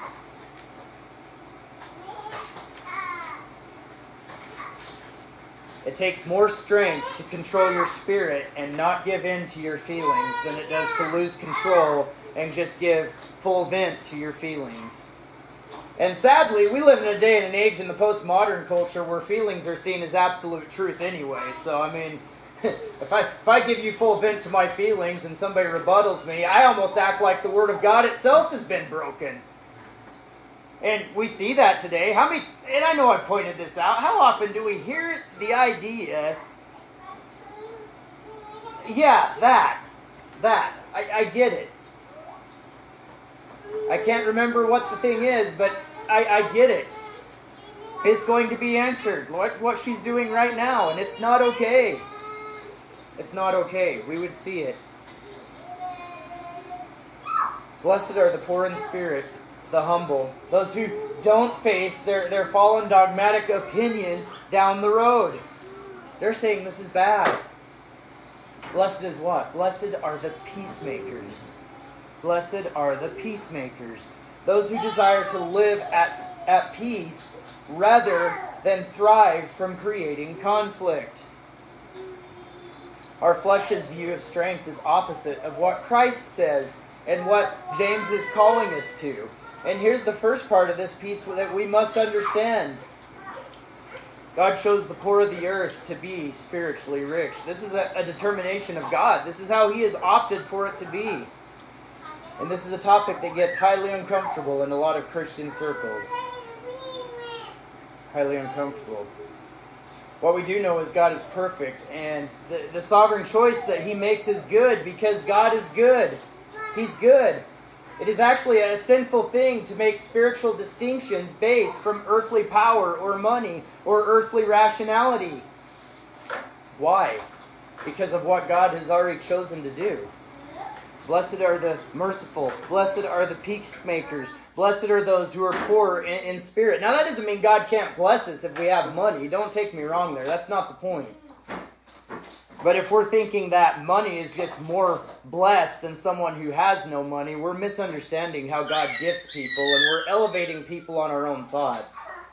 It takes more strength to control your spirit and not give in to your feelings than it does to lose control and just give full vent to your feelings. And sadly, we live in a day and an age in the postmodern culture where feelings are seen as absolute truth anyway. So, I mean, if I if I give you full vent to my feelings and somebody rebuttals me, I almost act like the Word of God itself has been broken. And we see that today. How many, and I know I pointed this out, how often do we hear the idea, yeah, that, that, I, I get it. I can't remember what the thing is, but I, I get it. It's going to be answered. What, what she's doing right now, and it's not okay. It's not okay. We would see it. Blessed are the poor in spirit, the humble, those who don't face their, their fallen dogmatic opinion down the road. They're saying this is bad. Blessed is what? Blessed are the peacemakers. Blessed are the peacemakers. Those who desire to live at, at peace rather than thrive from creating conflict. Our flesh's view of strength is opposite of what Christ says and what James is calling us to. And here's the first part of this piece that we must understand. God chose the poor of the earth to be spiritually rich. This is a, a determination of God. This is how He has opted for it to be. And this is a topic that gets highly uncomfortable in a lot of Christian circles. Highly uncomfortable. What we do know is God is perfect, and the, the sovereign choice that He makes is good because God is good. He's good. It is actually a sinful thing to make spiritual distinctions based from earthly power or money or earthly rationality. Why? Because of what God has already chosen to do. Blessed are the merciful. Blessed are the peacemakers. Blessed are those who are poor in, in spirit. Now that doesn't mean God can't bless us if we have money. Don't take me wrong there. That's not the point. But if we're thinking that money is just more blessed than someone who has no money, we're misunderstanding how God gifts people, and we're elevating people on our own thoughts.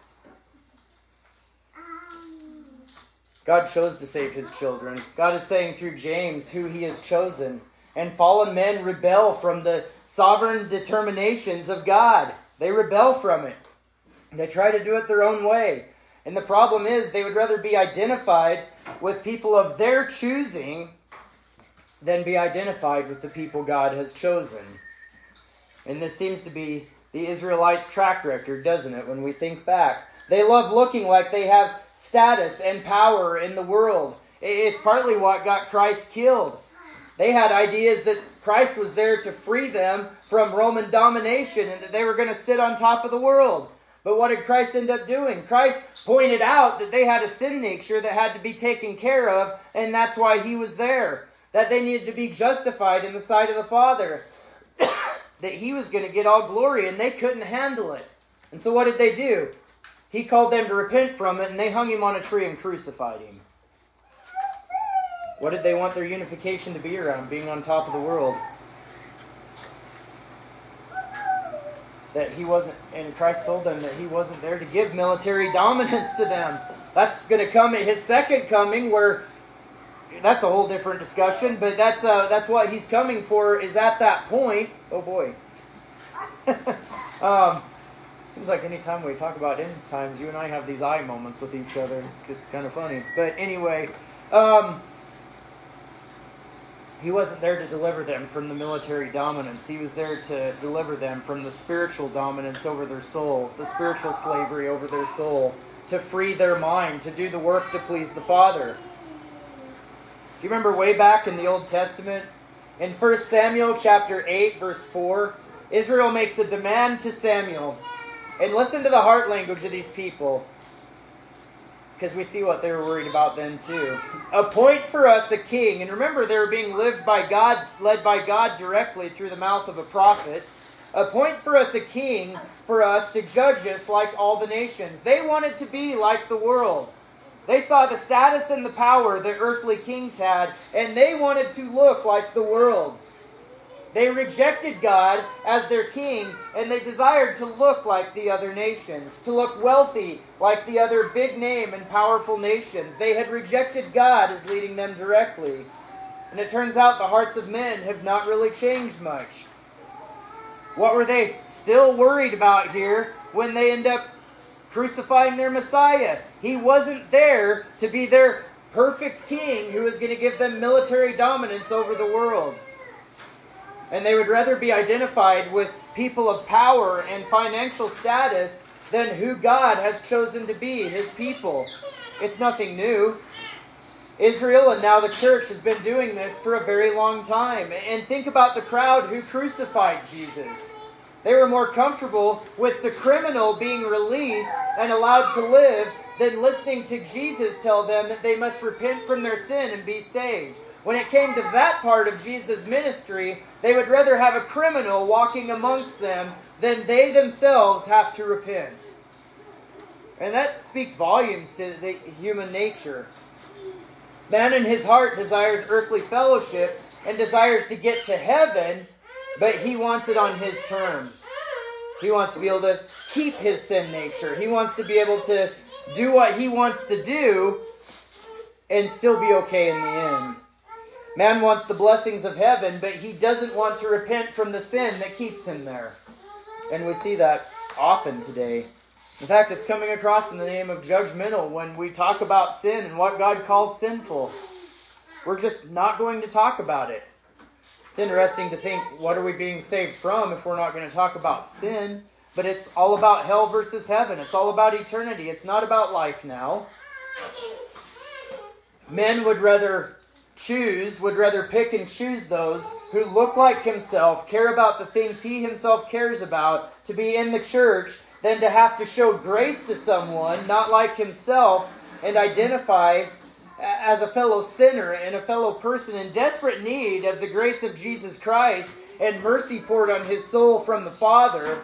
God chose to save His children. God is saying through James who He has chosen. And fallen men rebel from the sovereign determinations of God. They rebel from it. They try to do it their own way. And the problem is they would rather be identified with people of their choosing than be identified with the people God has chosen. And this seems to be the Israelites' track record, doesn't it, when we think back? They love looking like they have status and power in the world. It's partly what got Christ killed. They had ideas that Christ was there to free them from Roman domination and that they were going to sit on top of the world. But what did Christ end up doing? Christ pointed out that they had a sin nature that had to be taken care of, and that's why He was there. That they needed to be justified in the sight of the Father. That He was going to get all glory, and they couldn't handle it. And so what did they do? He called them to repent from it, and they hung Him on a tree and crucified Him. What did they want their unification to be around? Being on top of the world. That He wasn't, and Christ told them that He wasn't there to give military dominance to them. That's going to come at His second coming, where that's a whole different discussion, but that's uh, that's what He's coming for, is at that point. Oh boy. um, seems like any time we talk about end times, you and I have these eye moments with each other. It's just kind of funny. But anyway, um, He wasn't there to deliver them from the military dominance. He was there to deliver them from the spiritual dominance over their soul, the spiritual slavery over their soul, to free their mind, to do the work to please the Father. Do you remember way back in the Old Testament, in First Samuel chapter eight, verse four, Israel makes a demand to Samuel. And listen to the heart language of these people, because we see what they were worried about then too. Appoint for us a king. And remember, they were being lived by God, led by God directly through the mouth of a prophet. Appoint for us a king for us to judge us like all the nations. They wanted to be like the world. They saw the status and the power that earthly kings had, and they wanted to look like the world. They rejected God as their king, and they desired to look like the other nations, to look wealthy like the other big name and powerful nations. They had rejected God as leading them directly. And it turns out the hearts of men have not really changed much. What were they still worried about here when they end up crucifying their Messiah? He wasn't there to be their perfect king who was going to give them military dominance over the world. And they would rather be identified with people of power and financial status than who God has chosen to be, His people. It's nothing new. Israel and now the church has been doing this for a very long time. And think about the crowd who crucified Jesus. They were more comfortable with the criminal being released and allowed to live than listening to Jesus tell them that they must repent from their sin and be saved. When it came to that part of Jesus' ministry, they would rather have a criminal walking amongst them then they themselves have to repent. And that speaks volumes to the human nature. Man in his heart desires earthly fellowship and desires to get to heaven, but he wants it on his terms. He wants to be able to keep his sin nature. He wants to be able to do what he wants to do and still be okay in the end. Man wants the blessings of heaven, but he doesn't want to repent from the sin that keeps him there. And we see that often today. In fact, it's coming across in the name of judgmental when we talk about sin and what God calls sinful. We're just not going to talk about it. It's interesting to think, what are we being saved from if we're not going to talk about sin? But it's all about hell versus heaven. It's all about eternity. It's not about life now. Men would rather choose, would rather pick and choose those who look like himself, care about the things he himself cares about, to be in the church, than to have to show grace to someone not like himself and identify as a fellow sinner and a fellow person in desperate need of the grace of Jesus Christ and mercy poured on his soul from the Father.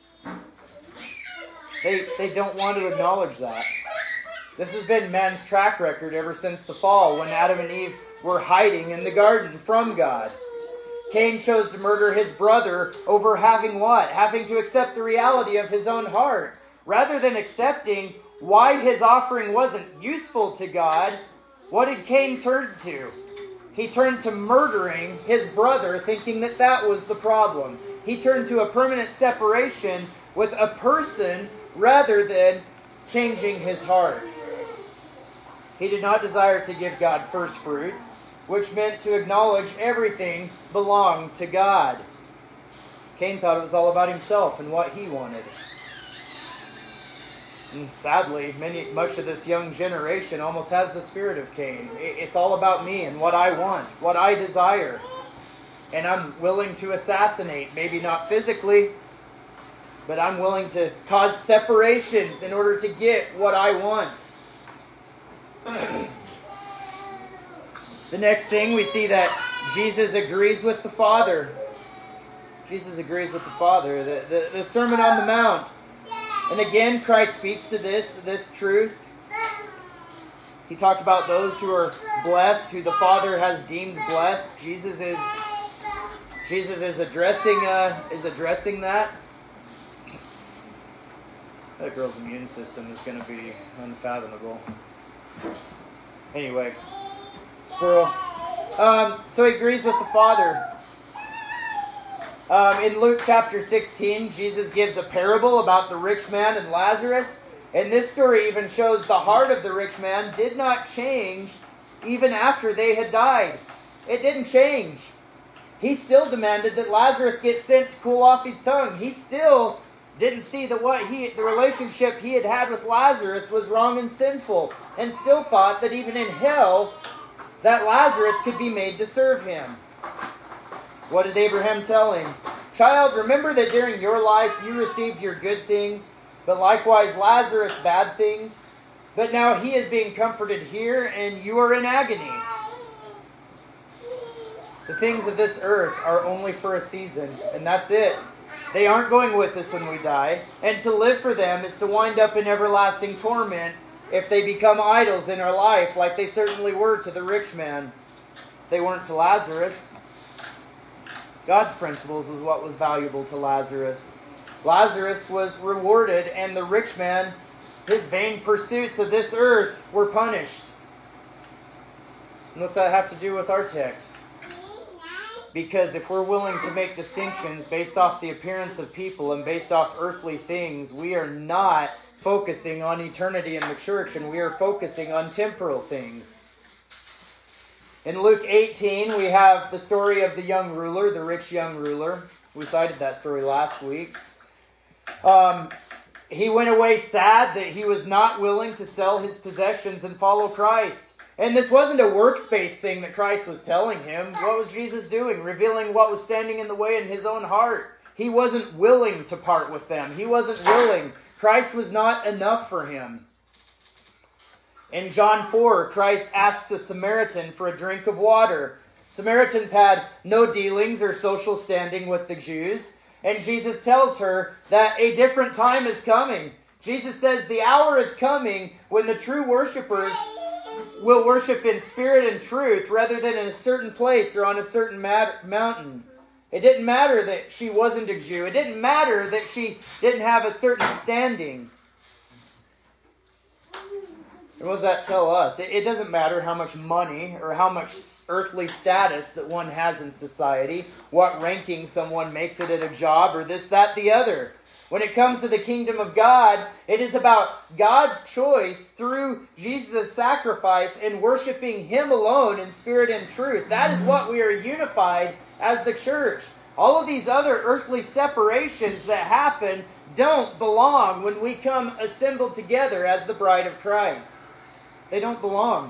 They, they don't want to acknowledge that. This has been man's track record ever since the fall, when Adam and Eve were hiding in the garden from God. Cain chose to murder his brother over having what? Having to accept the reality of his own heart. Rather than accepting why his offering wasn't useful to God, what did Cain turn to? He turned to murdering his brother, thinking that that was the problem. He turned to a permanent separation with a person rather than changing his heart. He did not desire to give God first fruits, which meant to acknowledge everything belonged to God. Cain thought it was all about himself and what he wanted. And sadly, many, much of this young generation almost has the spirit of Cain. It's all about me and what I want, what I desire. And I'm willing to assassinate, maybe not physically, but I'm willing to cause separations in order to get what I want. The next thing, we see that Jesus agrees with the Father. Jesus agrees with the Father. The, the, the Sermon on the Mount. And again, Christ speaks to this, this truth. He talked about those who are blessed, who the Father has deemed blessed. Jesus is Jesus is addressing uh, is addressing that. That girl's immune system is going to be unfathomable. Anyway, squirrel. Um, so he agrees with the Father. Um, in Luke chapter sixteen, Jesus gives a parable about the rich man and Lazarus. And this story even shows the heart of the rich man did not change even after they had died. It didn't change. He still demanded that Lazarus get sent to cool off his tongue. He still didn't see that what he, the relationship he had had with Lazarus was wrong and sinful, and still thought that even in hell, that Lazarus could be made to serve him. What did Abraham tell him? Child, remember that during your life you received your good things, but likewise Lazarus bad things. But now he is being comforted here, and you are in agony. The things of this earth are only for a season, and that's it. They aren't going with us when we die, and to live for them is to wind up in everlasting torment if they become idols in our life, like they certainly were to the rich man. They weren't to Lazarus. God's principles was what was valuable to Lazarus. Lazarus was rewarded, and the rich man, his vain pursuits of this earth were punished. And what's that have to do with our text? Because if we're willing to make distinctions based off the appearance of people and based off earthly things, we are not focusing on eternity in the church, and we are focusing on temporal things. In Luke eighteen, we have the story of the young ruler, the rich young ruler. We cited that story last week. Um, he went away sad that he was not willing to sell his possessions and follow Christ. And this wasn't a works-based thing that Christ was telling him. What was Jesus doing? Revealing what was standing in the way in his own heart. He wasn't willing to part with them. He wasn't willing. Christ was not enough for him. In John four, Christ asks a Samaritan for a drink of water. Samaritans had no dealings or social standing with the Jews. And Jesus tells her that a different time is coming. Jesus says the hour is coming when the true worshipers will worship in spirit and truth rather than in a certain place or on a certain mat- mountain. It didn't matter that she wasn't a Jew. It didn't matter that she didn't have a certain standing. And what does that tell us? It, it doesn't matter how much money or how much earthly status that one has in society, what ranking someone makes it at a job, or this, that, the other. When it comes to the kingdom of God, it is about God's choice through Jesus' sacrifice and worshiping Him alone in spirit and truth. That is what we are unified as the church. All of these other earthly separations that happen don't belong when we come assembled together as the bride of Christ. They don't belong.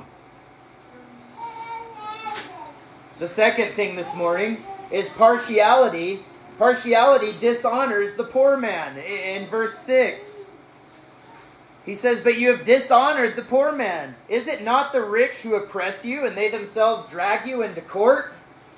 The second thing this morning is partiality. Partiality dishonors the poor man. In verse six, he says, "But you have dishonored the poor man. Is it not the rich who oppress you, and they themselves drag you into court?"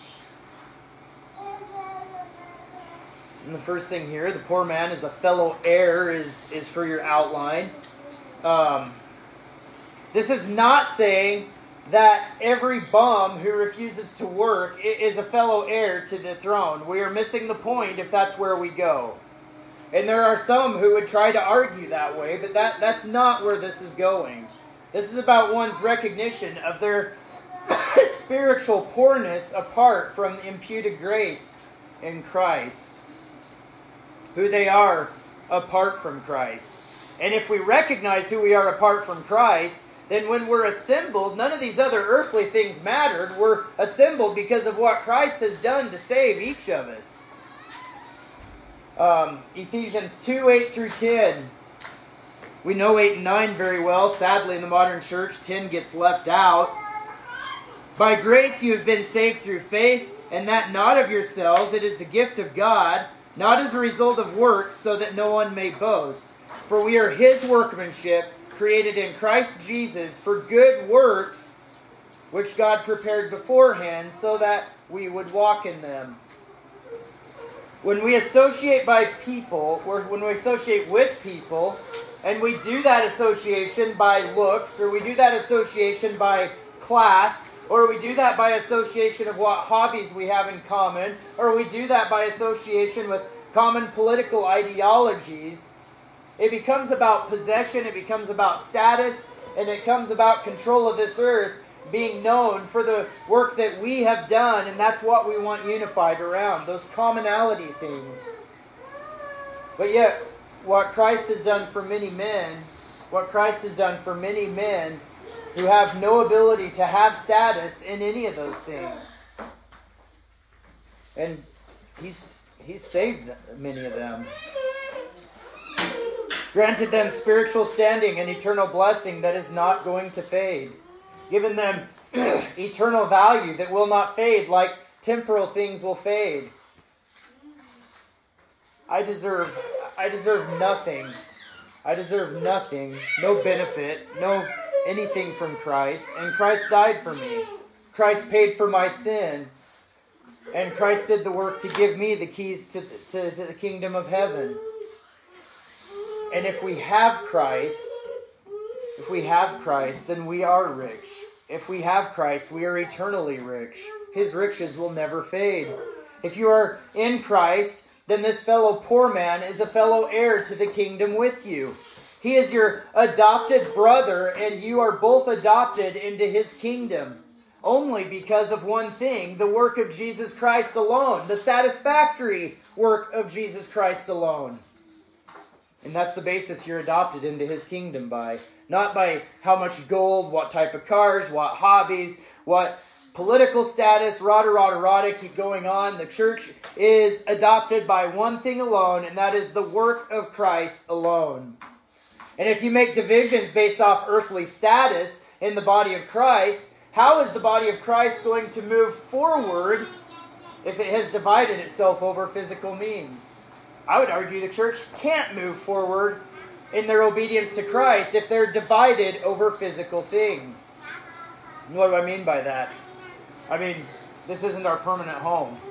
And the first thing here, the poor man is a fellow heir, is, is for your outline. Um, this is not saying that every bum who refuses to work is a fellow heir to the throne. We are missing the point if that's where we go. And there are some who would try to argue that way, but that, that's not where this is going. This is about one's recognition of their spiritual poorness apart from the imputed grace in Christ. Who they are apart from Christ. And if we recognize who we are apart from Christ, then when we're assembled, none of these other earthly things mattered. We're assembled because of what Christ has done to save each of us. Um, Ephesians two, eight through ten. We know eight and nine very well. Sadly, in the modern church, ten gets left out. "By grace you have been saved through faith, and that not of yourselves. It is the gift of God, not as a result of works, so that no one may boast. For we are His workmanship, created in Christ Jesus for good works, which God prepared beforehand so that we would walk in them." When we associate by people, or when we associate with people, and we do that association by looks, or we do that association by class, or we do that by association of what hobbies we have in common, or we do that by association with common political ideologies, it becomes about possession, it becomes about status, and it comes about control of this earth being known for the work that we have done, and that's what we want unified around, those commonality things. But yet, what Christ has done for many men, what Christ has done for many men who have no ability to have status in any of those things. And He's, he's saved many of them. Granted them spiritual standing and eternal blessing that is not going to fade. Given them eternal value that will not fade like temporal things will fade. I deserve, I deserve nothing. I deserve nothing, no benefit, no anything from Christ. And Christ died for me. Christ paid for my sin. And Christ did the work to give me the keys to, to, to the kingdom of heaven. And if we have Christ, if we have Christ, then we are rich. If we have Christ, we are eternally rich. His riches will never fade. If you are in Christ, then this fellow poor man is a fellow heir to the kingdom with you. He is your adopted brother, and you are both adopted into His kingdom. Only because of one thing, the work of Jesus Christ alone, the satisfactory work of Jesus Christ alone. And that's the basis you're adopted into His kingdom by. Not by how much gold, what type of cars, what hobbies, what political status, rada, rada, rada, keep going on. The church is adopted by one thing alone, and that is the work of Christ alone. And if you make divisions based off earthly status in the body of Christ, how is the body of Christ going to move forward if it has divided itself over physical means? I would argue the church can't move forward in their obedience to Christ if they're divided over physical things. And what do I mean by that? I mean, this isn't our permanent home.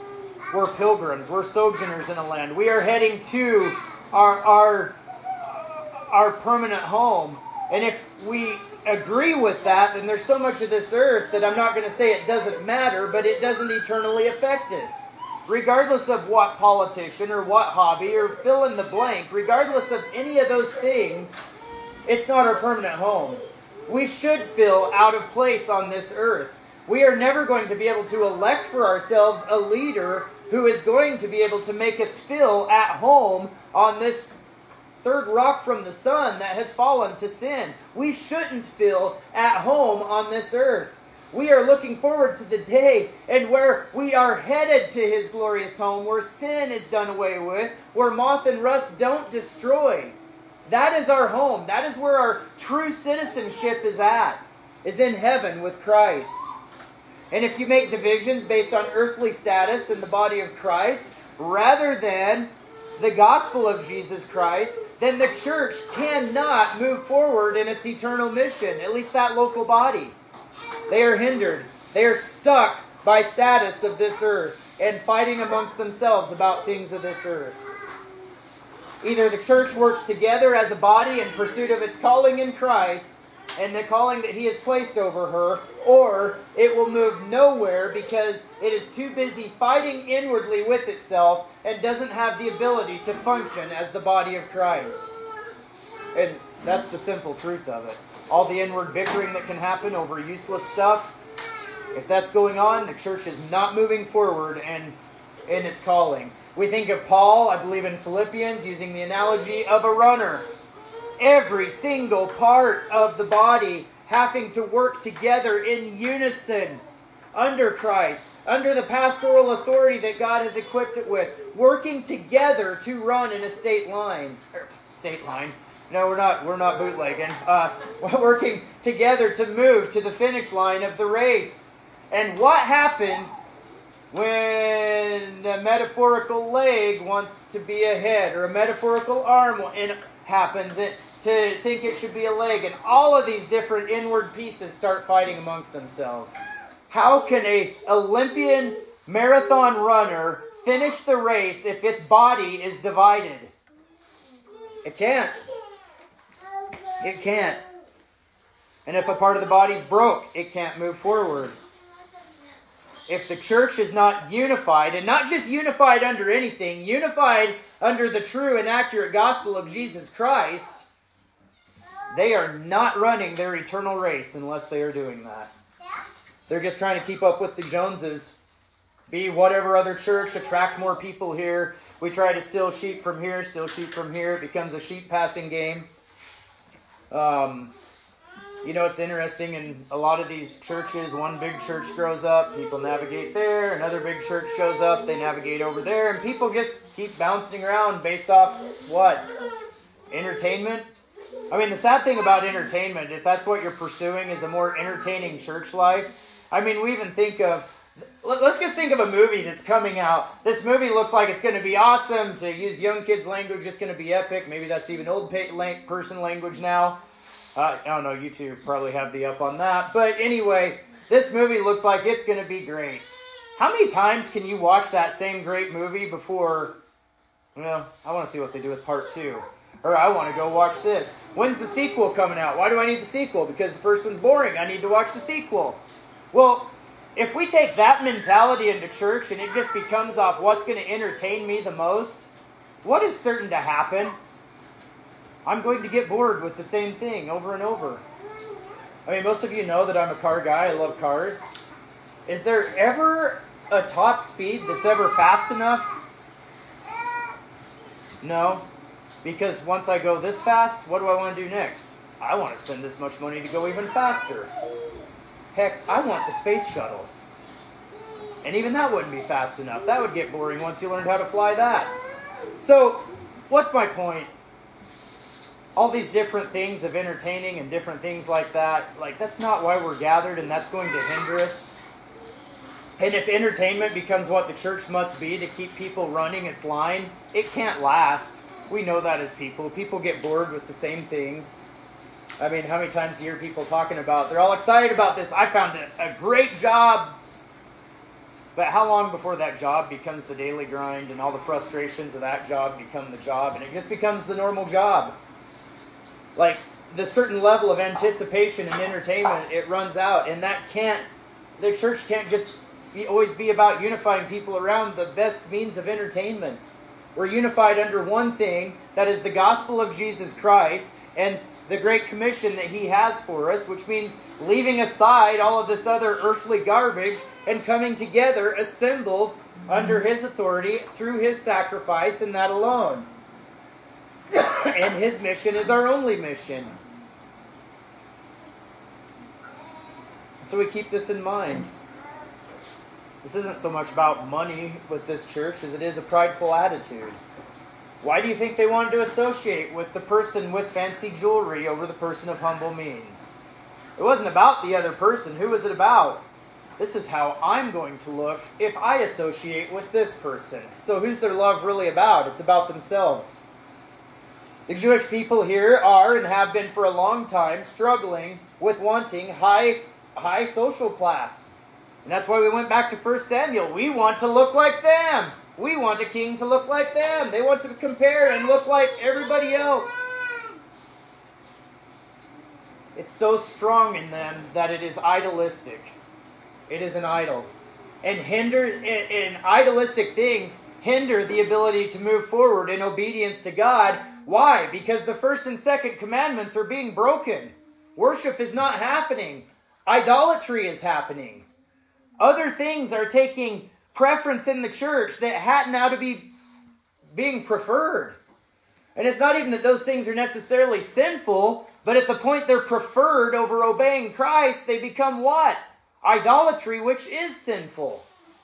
we're pilgrims. We're sojourners in a land. We are heading to our our our permanent home. And if we agree with that, then there's so much of this earth that I'm not going to say it doesn't matter, but it doesn't eternally affect us. Regardless of what politician or what hobby or fill in the blank, regardless of any of those things, it's not our permanent home. We should feel out of place on this earth. We are never going to be able to elect for ourselves a leader who is going to be able to make us feel at home on this third rock from the sun that has fallen to sin. We shouldn't feel at home on this earth. We are looking forward to the day and where we are headed to His glorious home, where sin is done away with, where moth and rust don't destroy. That is our home. That is where our true citizenship is at, is in heaven with Christ. And if you make divisions based on earthly status in the body of Christ, rather than the gospel of Jesus Christ, then the church cannot move forward in its eternal mission, at least that local body. They are hindered. They are stuck by status of this earth and fighting amongst themselves about things of this earth. Either the church works together as a body in pursuit of its calling in Christ and the calling that He has placed over her, or it will move nowhere because it is too busy fighting inwardly with itself and doesn't have the ability to function as the body of Christ. And that's the simple truth of it. All the inward bickering that can happen over useless stuff, if that's going on, the church is not moving forward and in its calling. We think of Paul, I believe in Philippians, using the analogy of a runner. Every single part of the body having to work together in unison under Christ, under the pastoral authority that God has equipped it with, working together to run in a state line. Or state line. No, we're not we're not bootlegging. Uh, we're working together to move to the finish line of the race. And what happens when the metaphorical leg wants to be a head, or a metaphorical arm and happens it to think it should be a leg, and all of these different inward pieces start fighting amongst themselves? How can a Olympian marathon runner finish the race if its body is divided? It can't. It can't. And if a part of the body's broke, it can't move forward. If the church is not unified, and not just unified under anything, unified under the true and accurate gospel of Jesus Christ, they are not running their eternal race unless they are doing that. They're just trying to keep up with the Joneses. Be whatever other church, attract more people here. We try to steal sheep from here, steal sheep from here. It becomes a sheep passing game. Um, you know, it's interesting, in a lot of these churches, one big church grows up, people navigate there, another big church shows up, they navigate over there, and people just keep bouncing around based off what? Entertainment? I mean, the sad thing about entertainment, if that's what you're pursuing, is a more entertaining church life. I mean, we even think of, let's just think of a movie that's coming out. This movie looks like it's going to be awesome. To use young kids' language, it's going to be epic. Maybe that's even old person language now. Uh, I don't know, you two probably have the up on that. But anyway, this movie looks like it's going to be great. How many times can you watch that same great movie before, well, I want to see what they do with part two. Or I want to go watch this. When's the sequel coming out? Why do I need the sequel? Because the first one's boring. I need to watch the sequel. Well, if we take that mentality into church and it just becomes off what's going to entertain me the most, what is certain to happen? I'm going to get bored with the same thing over and over. I mean, most of you know that I'm a car guy. I love cars. Is there ever a top speed that's ever fast enough? No. Because once I go this fast, what do I want to do next? I want to spend this much money to go even faster. Heck, I want the space shuttle. And even that wouldn't be fast enough. That would get boring once you learned how to fly that. So, what's my point? All these different things of entertaining and different things like that, like that's not why we're gathered, and that's going to hinder us. And if entertainment becomes what the church must be to keep people running its line, it can't last. We know that as people. People get bored with the same things. I mean, how many times do you hear people talking about, they're all excited about this, I found a, a great job. But how long before that job becomes the daily grind and all the frustrations of that job become the job and it just becomes the normal job? Like, the certain level of anticipation and entertainment, it runs out. And that can't, the church can't just be, always be about unifying people around the best means of entertainment. We're unified under one thing, that is the gospel of Jesus Christ and the Great Commission that He has for us, which means leaving aside all of this other earthly garbage and coming together, assembled under His authority through His sacrifice and that alone. And His mission is our only mission. So we keep this in mind. This isn't so much about money with this church as it is a prideful attitude. Why do you think they wanted to associate with the person with fancy jewelry over the person of humble means? It wasn't about the other person. Who was it about? This is how I'm going to look if I associate with this person. So who's their love really about? It's about themselves. The Jewish people here are and have been for a long time struggling with wanting high, high social class. And that's why we went back to First Samuel. We want to look like them. We want a king to look like them. They want to compare and look like everybody else. It's so strong in them that it is idolistic. It is an idol. And hinder and idolistic things hinder the ability to move forward in obedience to God. Why? Because the first and second commandments are being broken. Worship is not happening. Idolatry is happening. Other things are taking preference in the church that had now to be being preferred. And it's not even that those things are necessarily sinful, but at the point they're preferred over obeying Christ, they become what? Idolatry, which is sinful.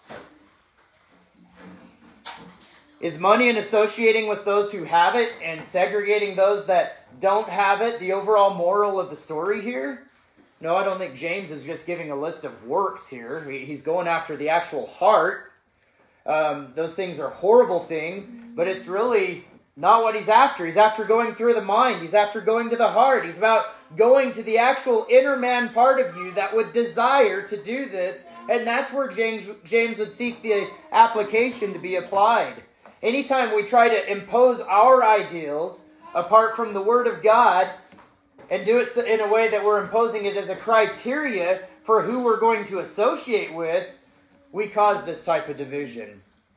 Is money and associating with those who have it and segregating those that don't have it the overall moral of the story here? No, I don't think James is just giving a list of works here. He's going after the actual heart. Um, those things are horrible things, but it's really not what he's after. He's after going through the mind. He's after going to the heart. He's about going to the actual inner man part of you that would desire to do this, and that's where James, James would seek the application to be applied. Anytime we try to impose our ideals apart from the Word of God and do it in a way that we're imposing it as a criteria for who we're going to associate with, we cause this type of division.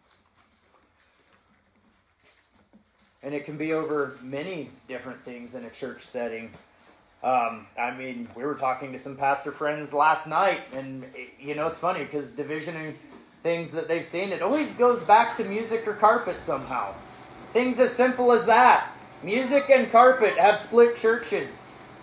And it can be over many different things in a church setting. Um, I mean, we were talking to some pastor friends last night, and, you know, it's funny because division and things that they've seen, it always goes back to music or carpet somehow. Things as simple as that. Music and carpet have split churches.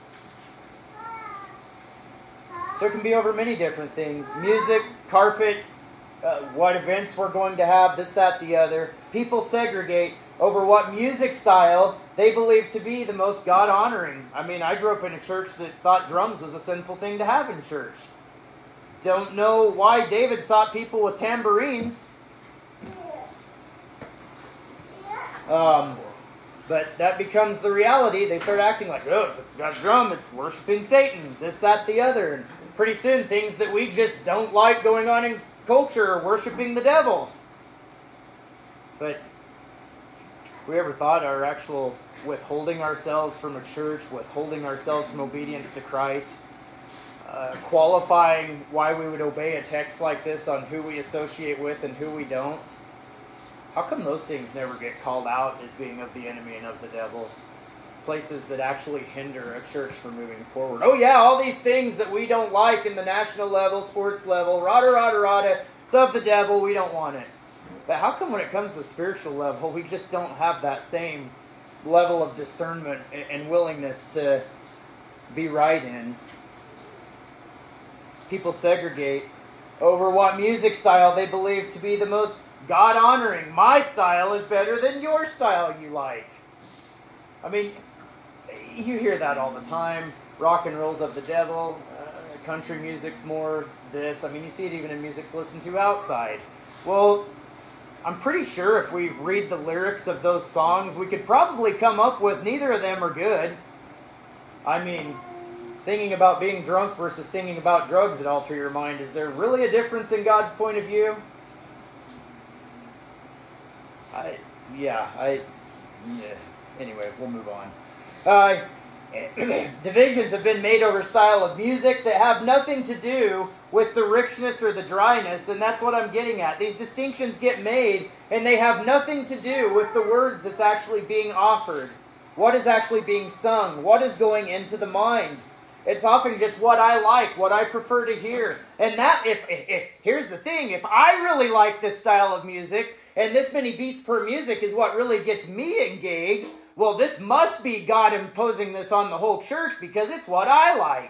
So it can be over many different things. Music, carpet, uh, what events we're going to have, this, that, the other. People segregate over what music style they believe to be the most God-honoring. I mean, I grew up in a church that thought drums was a sinful thing to have in church. Don't know why David sought people with tambourines. Um, but that becomes the reality. They start acting like, oh, if it's got a drum, it's worshiping Satan, this, that, the other. And pretty soon, things that we just don't like going on in culture are worshiping the devil. But have we ever thought our actual withholding ourselves from a church, withholding ourselves from obedience to Christ, uh, qualifying why we would obey a text like this on who we associate with and who we don't? How come those things never get called out as being of the enemy and of the devil? Places that actually hinder a church from moving forward. Oh yeah, all these things that we don't like in the national level, sports level, rada, rada, rada, it's of the devil, we don't want it. But how come when it comes to the spiritual level, we just don't have that same level of discernment and willingness to be right in? People segregate over what music style they believe to be the most God-honoring. My style is better than your style you like. I mean, you hear that all the time. Rock and roll's of the devil. Uh, country music's more this. I mean, you see it even in music's listened to outside. Well, I'm pretty sure if we read the lyrics of those songs, we could probably come up with neither of them are good. I mean, singing about being drunk versus singing about drugs that alter your mind. Is there really a difference in God's point of view? I, yeah, I, yeah. Anyway, we'll move on. Uh, divisions have been made over style of music that have nothing to do with the richness or the dryness, and that's what I'm getting at. These distinctions get made, and they have nothing to do with the words that's actually being offered. What is actually being sung? What is going into the mind? It's often just what I like, what I prefer to hear. And that, if, if, if here's the thing, if I really like this style of music, and this many beats per music is what really gets me engaged, well, this must be God imposing this on the whole church because it's what I like.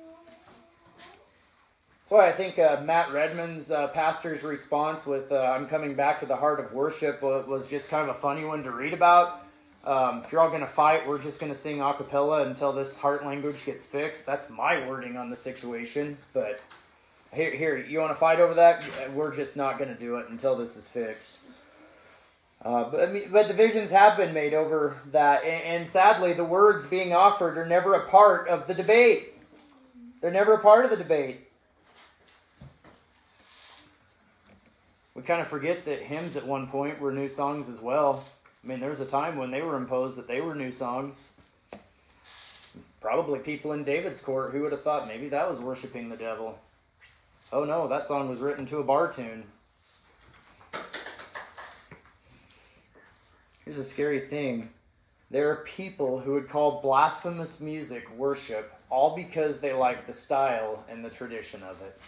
That's why I think uh, Matt Redman's uh, pastor's response with uh, I'm coming back to the heart of worship was, was just kind of a funny one to read about. Um, if you're all going to fight, we're just going to sing a cappella until this heart language gets fixed. That's my wording on the situation. But here, here, you want to fight over that? We're just not going to do it until this is fixed. Uh, but, I mean, but divisions have been made over that, and, and sadly, the words being offered are never a part of the debate. They're never a part of the debate. We kind of forget that hymns at one point were new songs as well. I mean, there was a time when they were imposed that they were new songs. Probably people in David's court who would have thought maybe that was worshiping the devil. Oh no, that song was written to a bar tune. Here's a scary thing. There are people who would call blasphemous music worship all because they like the style and the tradition of it.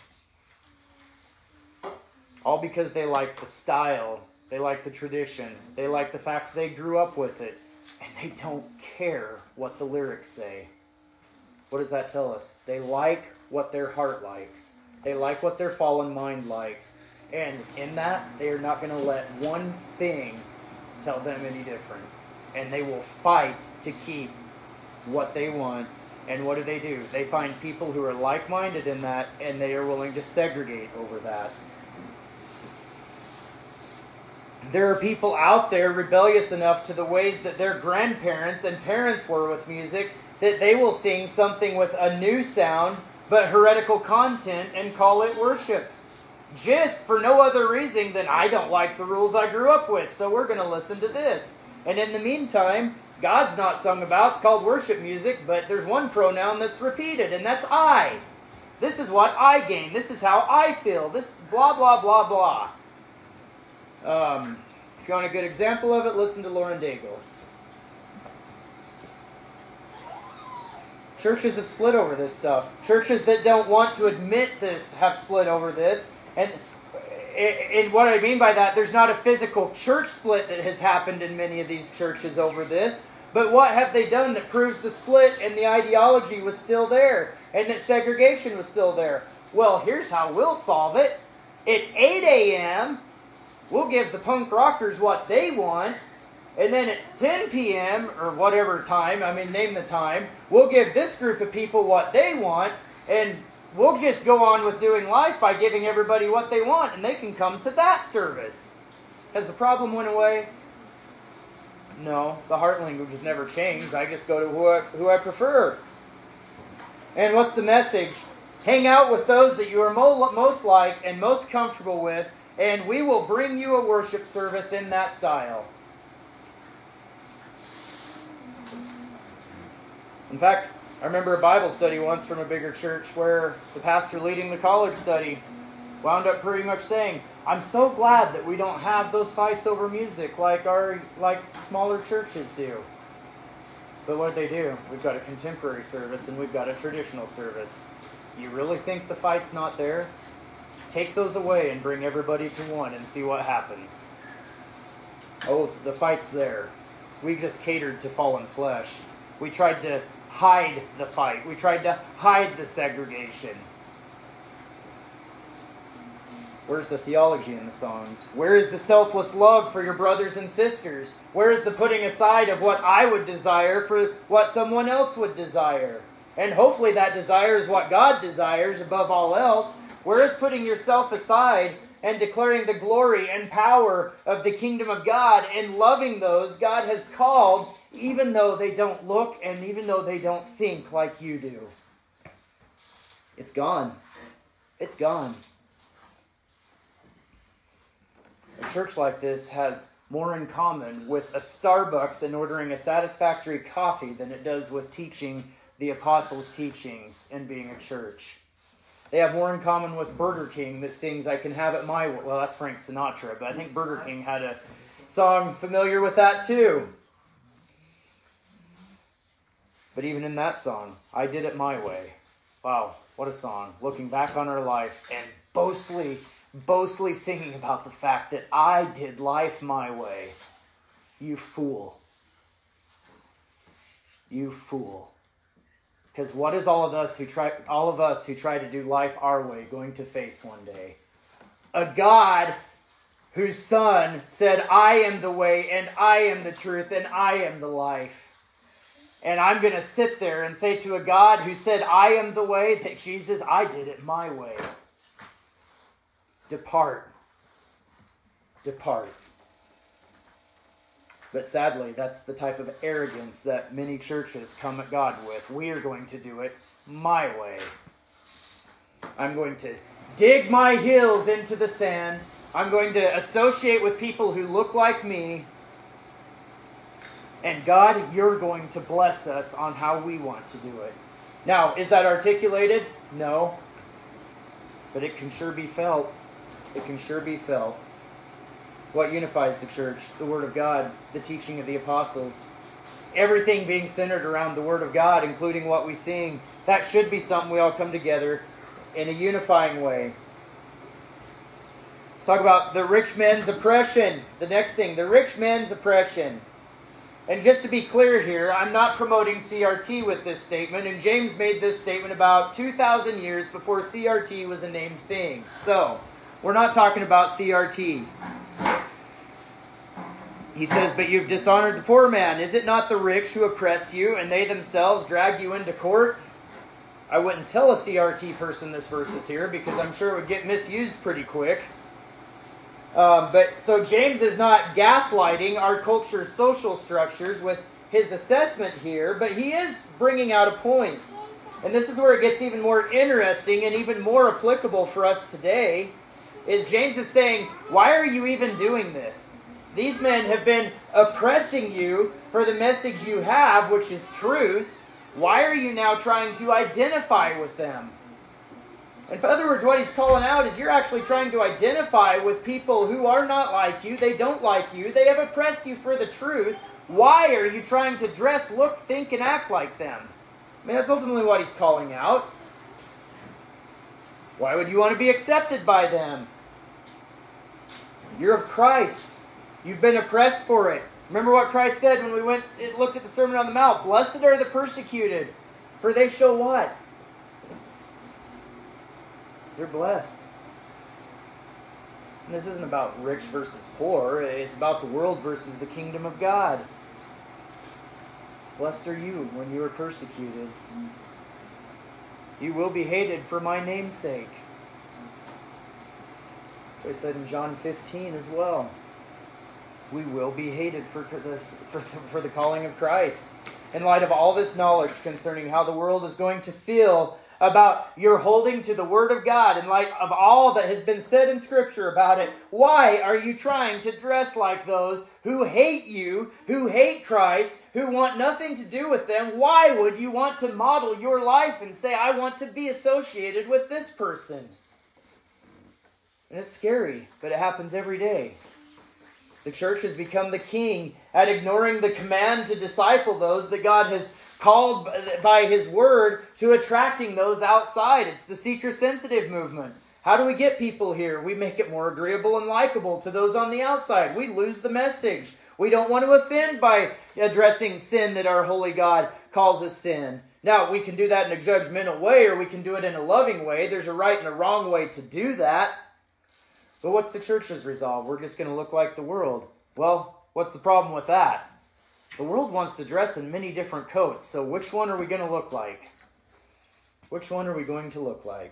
All because they like the style, they like the tradition, they like the fact they grew up with it, and they don't care what the lyrics say. What does that tell us? They like what their heart likes. They like what their fallen mind likes. And in that, they are not going to let one thing tell them any different. And they will fight to keep what they want. And what do they do? They find people who are like-minded in that, and they are willing to segregate over that. There are people out there rebellious enough to the ways that their grandparents and parents were with music that they will sing something with a new sound but heretical content and call it worship. Just for no other reason than I don't like the rules I grew up with, so we're going to listen to this. And in the meantime, God's not sung about. It's called worship music, but there's one pronoun that's repeated, and that's I. This is what I gain. This is how I feel. This blah, blah, blah, blah. Um, if you want a good example of it, listen to Lauren Daigle. Churches have split over this stuff. Churches that don't want to admit this have split over this. And, and what I mean by that, there's not a physical church split that has happened in many of these churches over this. But what have they done that proves the split and the ideology was still there and that segregation was still there? Well, here's how we'll solve it. At eight a.m., we'll give the punk rockers what they want, and then at ten p.m., or whatever time, I mean, name the time, we'll give this group of people what they want, and we'll just go on with doing life by giving everybody what they want, and they can come to that service. Has the problem went away? No, the heart language has never changed. I just go to who I, who I prefer. And what's the message? Hang out with those that you are mo- most like and most comfortable with, and we will bring you a worship service in that style. In fact, I remember a Bible study once from a bigger church where the pastor leading the college study wound up pretty much saying, I'm so glad that we don't have those fights over music like our like smaller churches do. But what did they do? We've got a contemporary service and we've got a traditional service. You really think the fight's not there? Take those away and bring everybody to one and see what happens. Oh, the fight's there. We just catered to fallen flesh. We tried to hide the fight. We tried to hide the segregation. Where's the theology in the songs? Where is the selfless love for your brothers and sisters? Where is the putting aside of what I would desire for what someone else would desire? And hopefully that desire is what God desires above all else. Where is putting yourself aside and declaring the glory and power of the kingdom of God and loving those God has called, even though they don't look and even though they don't think like you do? It's gone. It's gone. A church like this has more in common with a Starbucks and ordering a satisfactory coffee than it does with teaching the apostles' teachings and being a church. They have more in common with Burger King that sings, I can have it my way. Well, that's Frank Sinatra, but I think Burger King had a song familiar with that too. But even in that song, I did it my way. Wow, what a song. Looking back on our life and boastfully, boastfully singing about the fact that I did life my way. You fool. You fool. Because what is all of us who try, all of us who try to do life our way going to face one day? A God whose Son said, I am the way, and I am the truth, and I am the life. And I'm going to sit there and say to a God who said, I am the way, that Jesus, I did it my way. Depart. Depart. But sadly, that's the type of arrogance that many churches come at God with. We are going to do it my way. I'm going to dig my heels into the sand. I'm going to associate with people who look like me. And God, you're going to bless us on how we want to do it. Now, is that articulated? No. But it can sure be felt. It can sure be felt. What unifies the church? The Word of God, the teaching of the apostles. Everything being centered around the Word of God, including what we sing. That should be something we all come together in a unifying way. Let's talk about the rich man's oppression. The next thing, the rich man's oppression. And just to be clear here, I'm not promoting C R T with this statement, and James made this statement about two thousand years before C R T was a named thing. So, we're not talking about C R T. He says, but you've dishonored the poor man. Is it not the rich who oppress you, and they themselves drag you into court? I wouldn't tell a C R T person this verse is here, because I'm sure it would get misused pretty quick. Um, but so James is not gaslighting our culture's social structures with his assessment here, but he is bringing out a point. And this is where it gets even more interesting and even more applicable for us today, is James is saying, why are you even doing this? These men have been oppressing you for the message you have, which is truth. Why are you now trying to identify with them? In other words, what he's calling out is you're actually trying to identify with people who are not like you. They don't like you. They have oppressed you for the truth. Why are you trying to dress, look, think, and act like them? I mean, that's ultimately what he's calling out. Why would you want to be accepted by them? You're of Christ. You've been oppressed for it. Remember what Christ said when we went and looked at the Sermon on the Mount. Blessed are the persecuted, for they shall what? They're blessed. And this isn't about rich versus poor. It's about the world versus the kingdom of God. Blessed are you when you are persecuted. You will be hated for my name's sake. I said in John fifteen as well. We will be hated for this, for, for the calling of Christ. In light of all this knowledge concerning how the world is going to feel about your holding to the Word of God, in light of all that has been said in Scripture about it, why are you trying to dress like those who hate you, who hate Christ, who want nothing to do with them? Why would you want to model your life and say, I want to be associated with this person? And it's scary, but it happens every day. The church has become the king at ignoring the command to disciple those that God has called by His Word to attracting those outside. It's the seeker-sensitive movement. How do we get people here? We make it more agreeable and likable to those on the outside. We lose the message. We don't want to offend by addressing sin that our holy God calls a sin. Now, we can do that in a judgmental way, or we can do it in a loving way. There's a right and a wrong way to do that. But what's the church's resolve? We're just going to look like the world. Well, what's the problem with that? The world wants to dress in many different coats, so which one are we going to look like? Which one are we going to look like?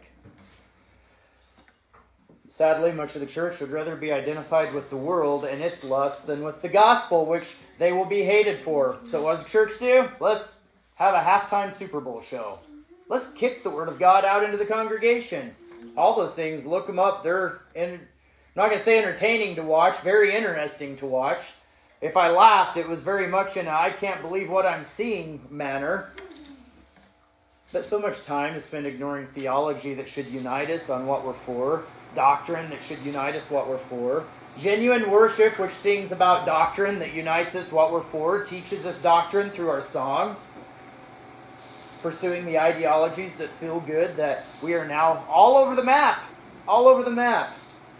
Sadly, much of the church would rather be identified with the world and its lusts than with the gospel, which they will be hated for. So what does the church do? Let's have a halftime Super Bowl show. Let's kick the Word of God out into the congregation. All those things, look them up. They're in, I'm not going to say entertaining to watch, very interesting to watch. If I laughed, it was very much in a I can't believe what I'm seeing manner. But so much time is spent ignoring theology that should unite us on what we're for, doctrine that should unite us what we're for, genuine worship which sings about doctrine that unites us what we're for, teaches us doctrine through our song, pursuing the ideologies that feel good, that we are now all over the map, all over the map.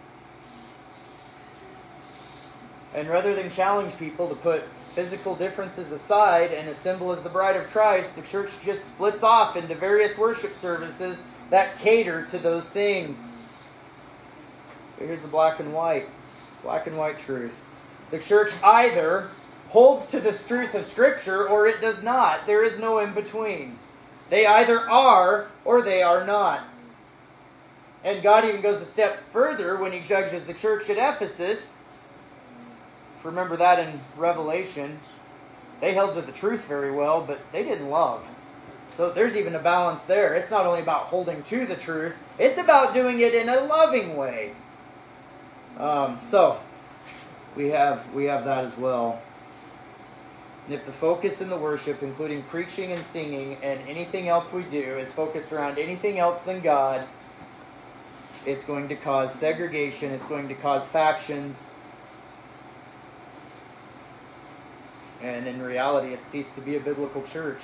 And rather than challenge people to put physical differences aside and assemble as the bride of Christ, the church just splits off into various worship services that cater to those things. But here's the black and white, black and white truth. The church either holds to this truth of Scripture or it does not. There is no in between. They either are or they are not. And God even goes a step further when He judges the church at Ephesus. Remember that in Revelation. They held to the truth very well, but they didn't love. So there's even a balance there. It's not only about holding to the truth, it's about doing it in a loving way. Um, so we have we have that as well. And if the focus in the worship, including preaching and singing and anything else we do, is focused around anything else than God, it's going to cause segregation. It's going to cause factions. And in reality, it ceased to be a biblical church.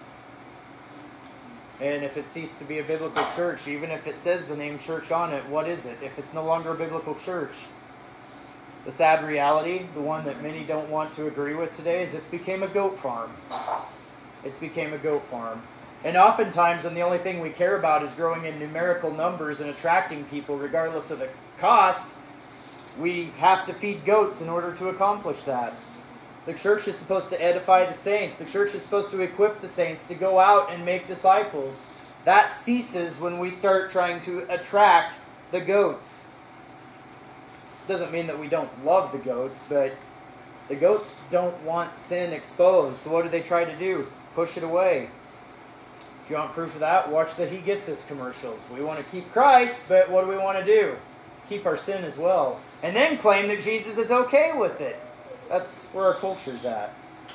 And if it ceased to be a biblical church, even if it says the name church on it, what is it? If it's no longer a biblical church, the sad reality, the one that many don't want to agree with today, is it's became a goat farm. It's became a goat farm. And oftentimes, when the only thing we care about is growing in numerical numbers and attracting people regardless of the cost, we have to feed goats in order to accomplish that. The church is supposed to edify the saints. The church is supposed to equip the saints to go out and make disciples. That ceases when we start trying to attract the goats. Doesn't mean that we don't love the goats, but the goats don't want sin exposed. So what do they try to do? Push it away. If you want proof of that, watch the He Gets Us commercials. We want to keep Christ, but what do we want to do? Keep our sin as well. And then claim that Jesus is okay with it. That's where our culture's at.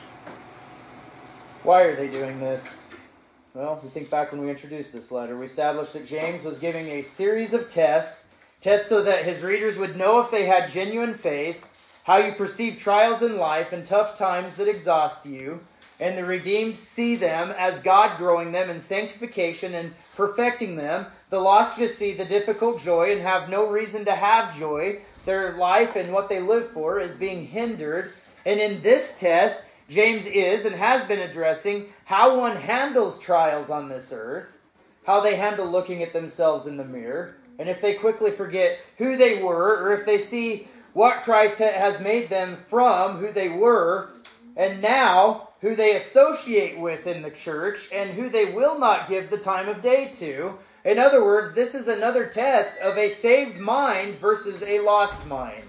Why are they doing this? Well, we think back when we introduced this letter. We established that James was giving a series of tests, tests so that his readers would know if they had genuine faith, how you perceive trials in life and tough times that exhaust you, and the redeemed see them as God growing them in sanctification and perfecting them. The lost just see the difficult joy and have no reason to have joy. Their life and what they live for is being hindered. And in this test, James is and has been addressing how one handles trials on this earth, how they handle looking at themselves in the mirror, and if they quickly forget who they were, or if they see what Christ has made them from who they were, and now who they associate with in the church, and who they will not give the time of day to. In other words, this is another test of a saved mind versus a lost mind.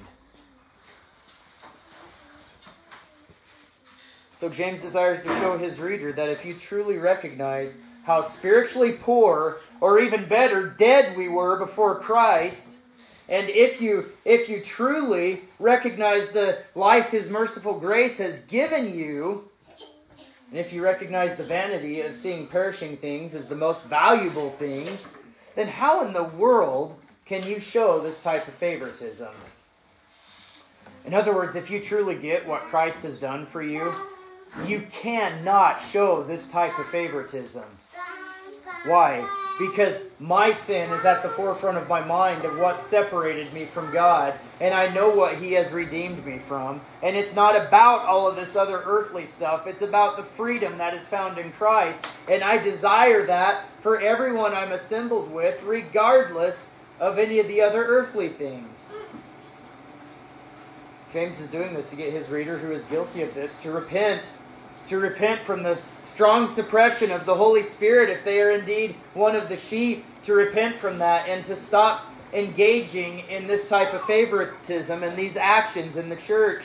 So James desires to show his reader that if you truly recognize how spiritually poor, or even better, dead we were before Christ, and if you if you truly recognize the life His merciful grace has given you, and if you recognize the vanity of seeing perishing things as the most valuable things, then how in the world can you show this type of favoritism? In other words, if you truly get what Christ has done for you, you cannot show this type of favoritism. Why? Because my sin is at the forefront of my mind of what separated me from God, and I know what He has redeemed me from. And it's not about all of this other earthly stuff. It's about the freedom that is found in Christ. And I desire that for everyone I'm assembled with, regardless of any of the other earthly things. James is doing this to get his reader who is guilty of this to repent. To repent from the strong suppression of the Holy Spirit if they are indeed one of the sheep. To repent from that and to stop engaging in this type of favoritism and these actions in the church.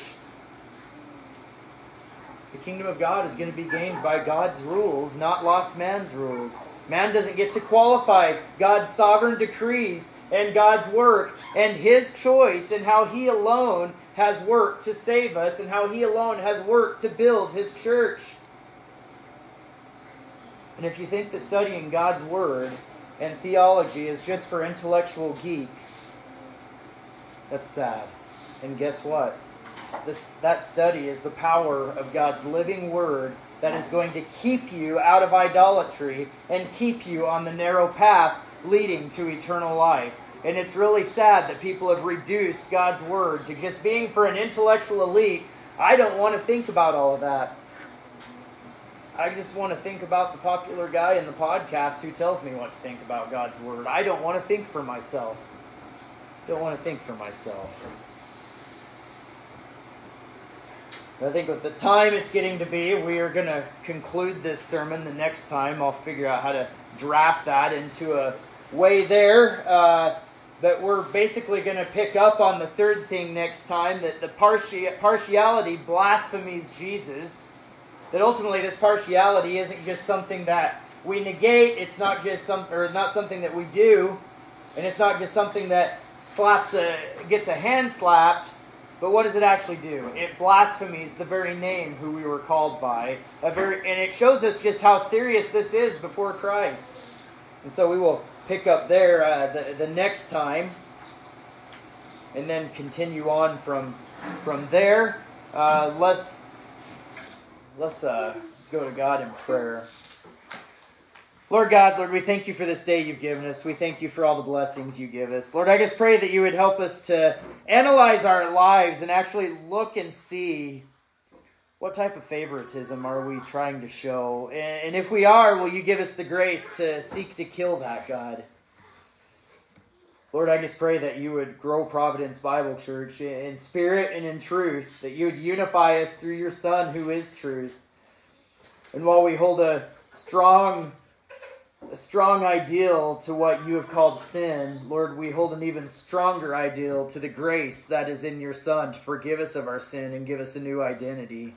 The kingdom of God is going to be gained by God's rules, not lost man's rules. Man doesn't get to qualify God's sovereign decrees and God's work and His choice and how He alone has worked to save us and how He alone has worked to build His church. And if you think that studying God's Word and theology is just for intellectual geeks, that's sad. And guess what? This, that study is the power of God's living Word that is going to keep you out of idolatry and keep you on the narrow path leading to eternal life. And it's really sad that people have reduced God's Word to just being for an intellectual elite. I don't want to think about all of that. I just want to think about the popular guy in the podcast who tells me what to think about God's Word. I don't want to think for myself. Don't want to think for myself. I think with the time it's getting to be, we are going to conclude this sermon. The next time I'll figure out how to draft that into a way there. Uh, but we're basically going to pick up on the third thing next time, that the partia- partiality blasphemies Jesus. That ultimately this partiality isn't just something that we negate. It's not just some, or not something that we do, and it's not just something that slaps a gets a hand slapped. But what does it actually do? It blasphemies the very name who we were called by, a very, and it shows us just how serious this is before Christ. And so we will pick up there uh, the the next time, and then continue on from from there. Uh, let's. Let's uh, go to God in prayer. Lord God, Lord, we thank you for this day you've given us. We thank you for all the blessings you give us. Lord, I just pray that you would help us to analyze our lives and actually look and see what type of favoritism are we trying to show. And if we are, will you give us the grace to seek to kill that, God? Lord, I just pray that you would grow Providence Bible Church in spirit and in truth, that you would unify us through your Son who is truth. And while we hold a strong, a strong ideal to what you have called sin, Lord, we hold an even stronger ideal to the grace that is in your Son to forgive us of our sin and give us a new identity.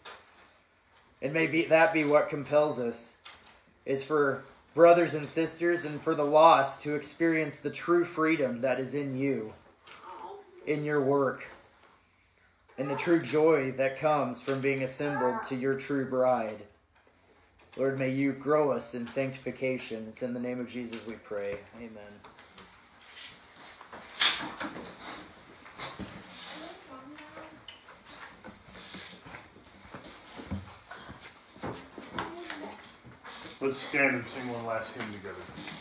And may be, that be what compels us, is for brothers and sisters and for the lost to experience the true freedom that is in you, in your work, and the true joy that comes from being assembled to your true bride. Lord, may you grow us in sanctification. It's in the name of Jesus we pray. Amen. Let's stand and sing one last hymn together.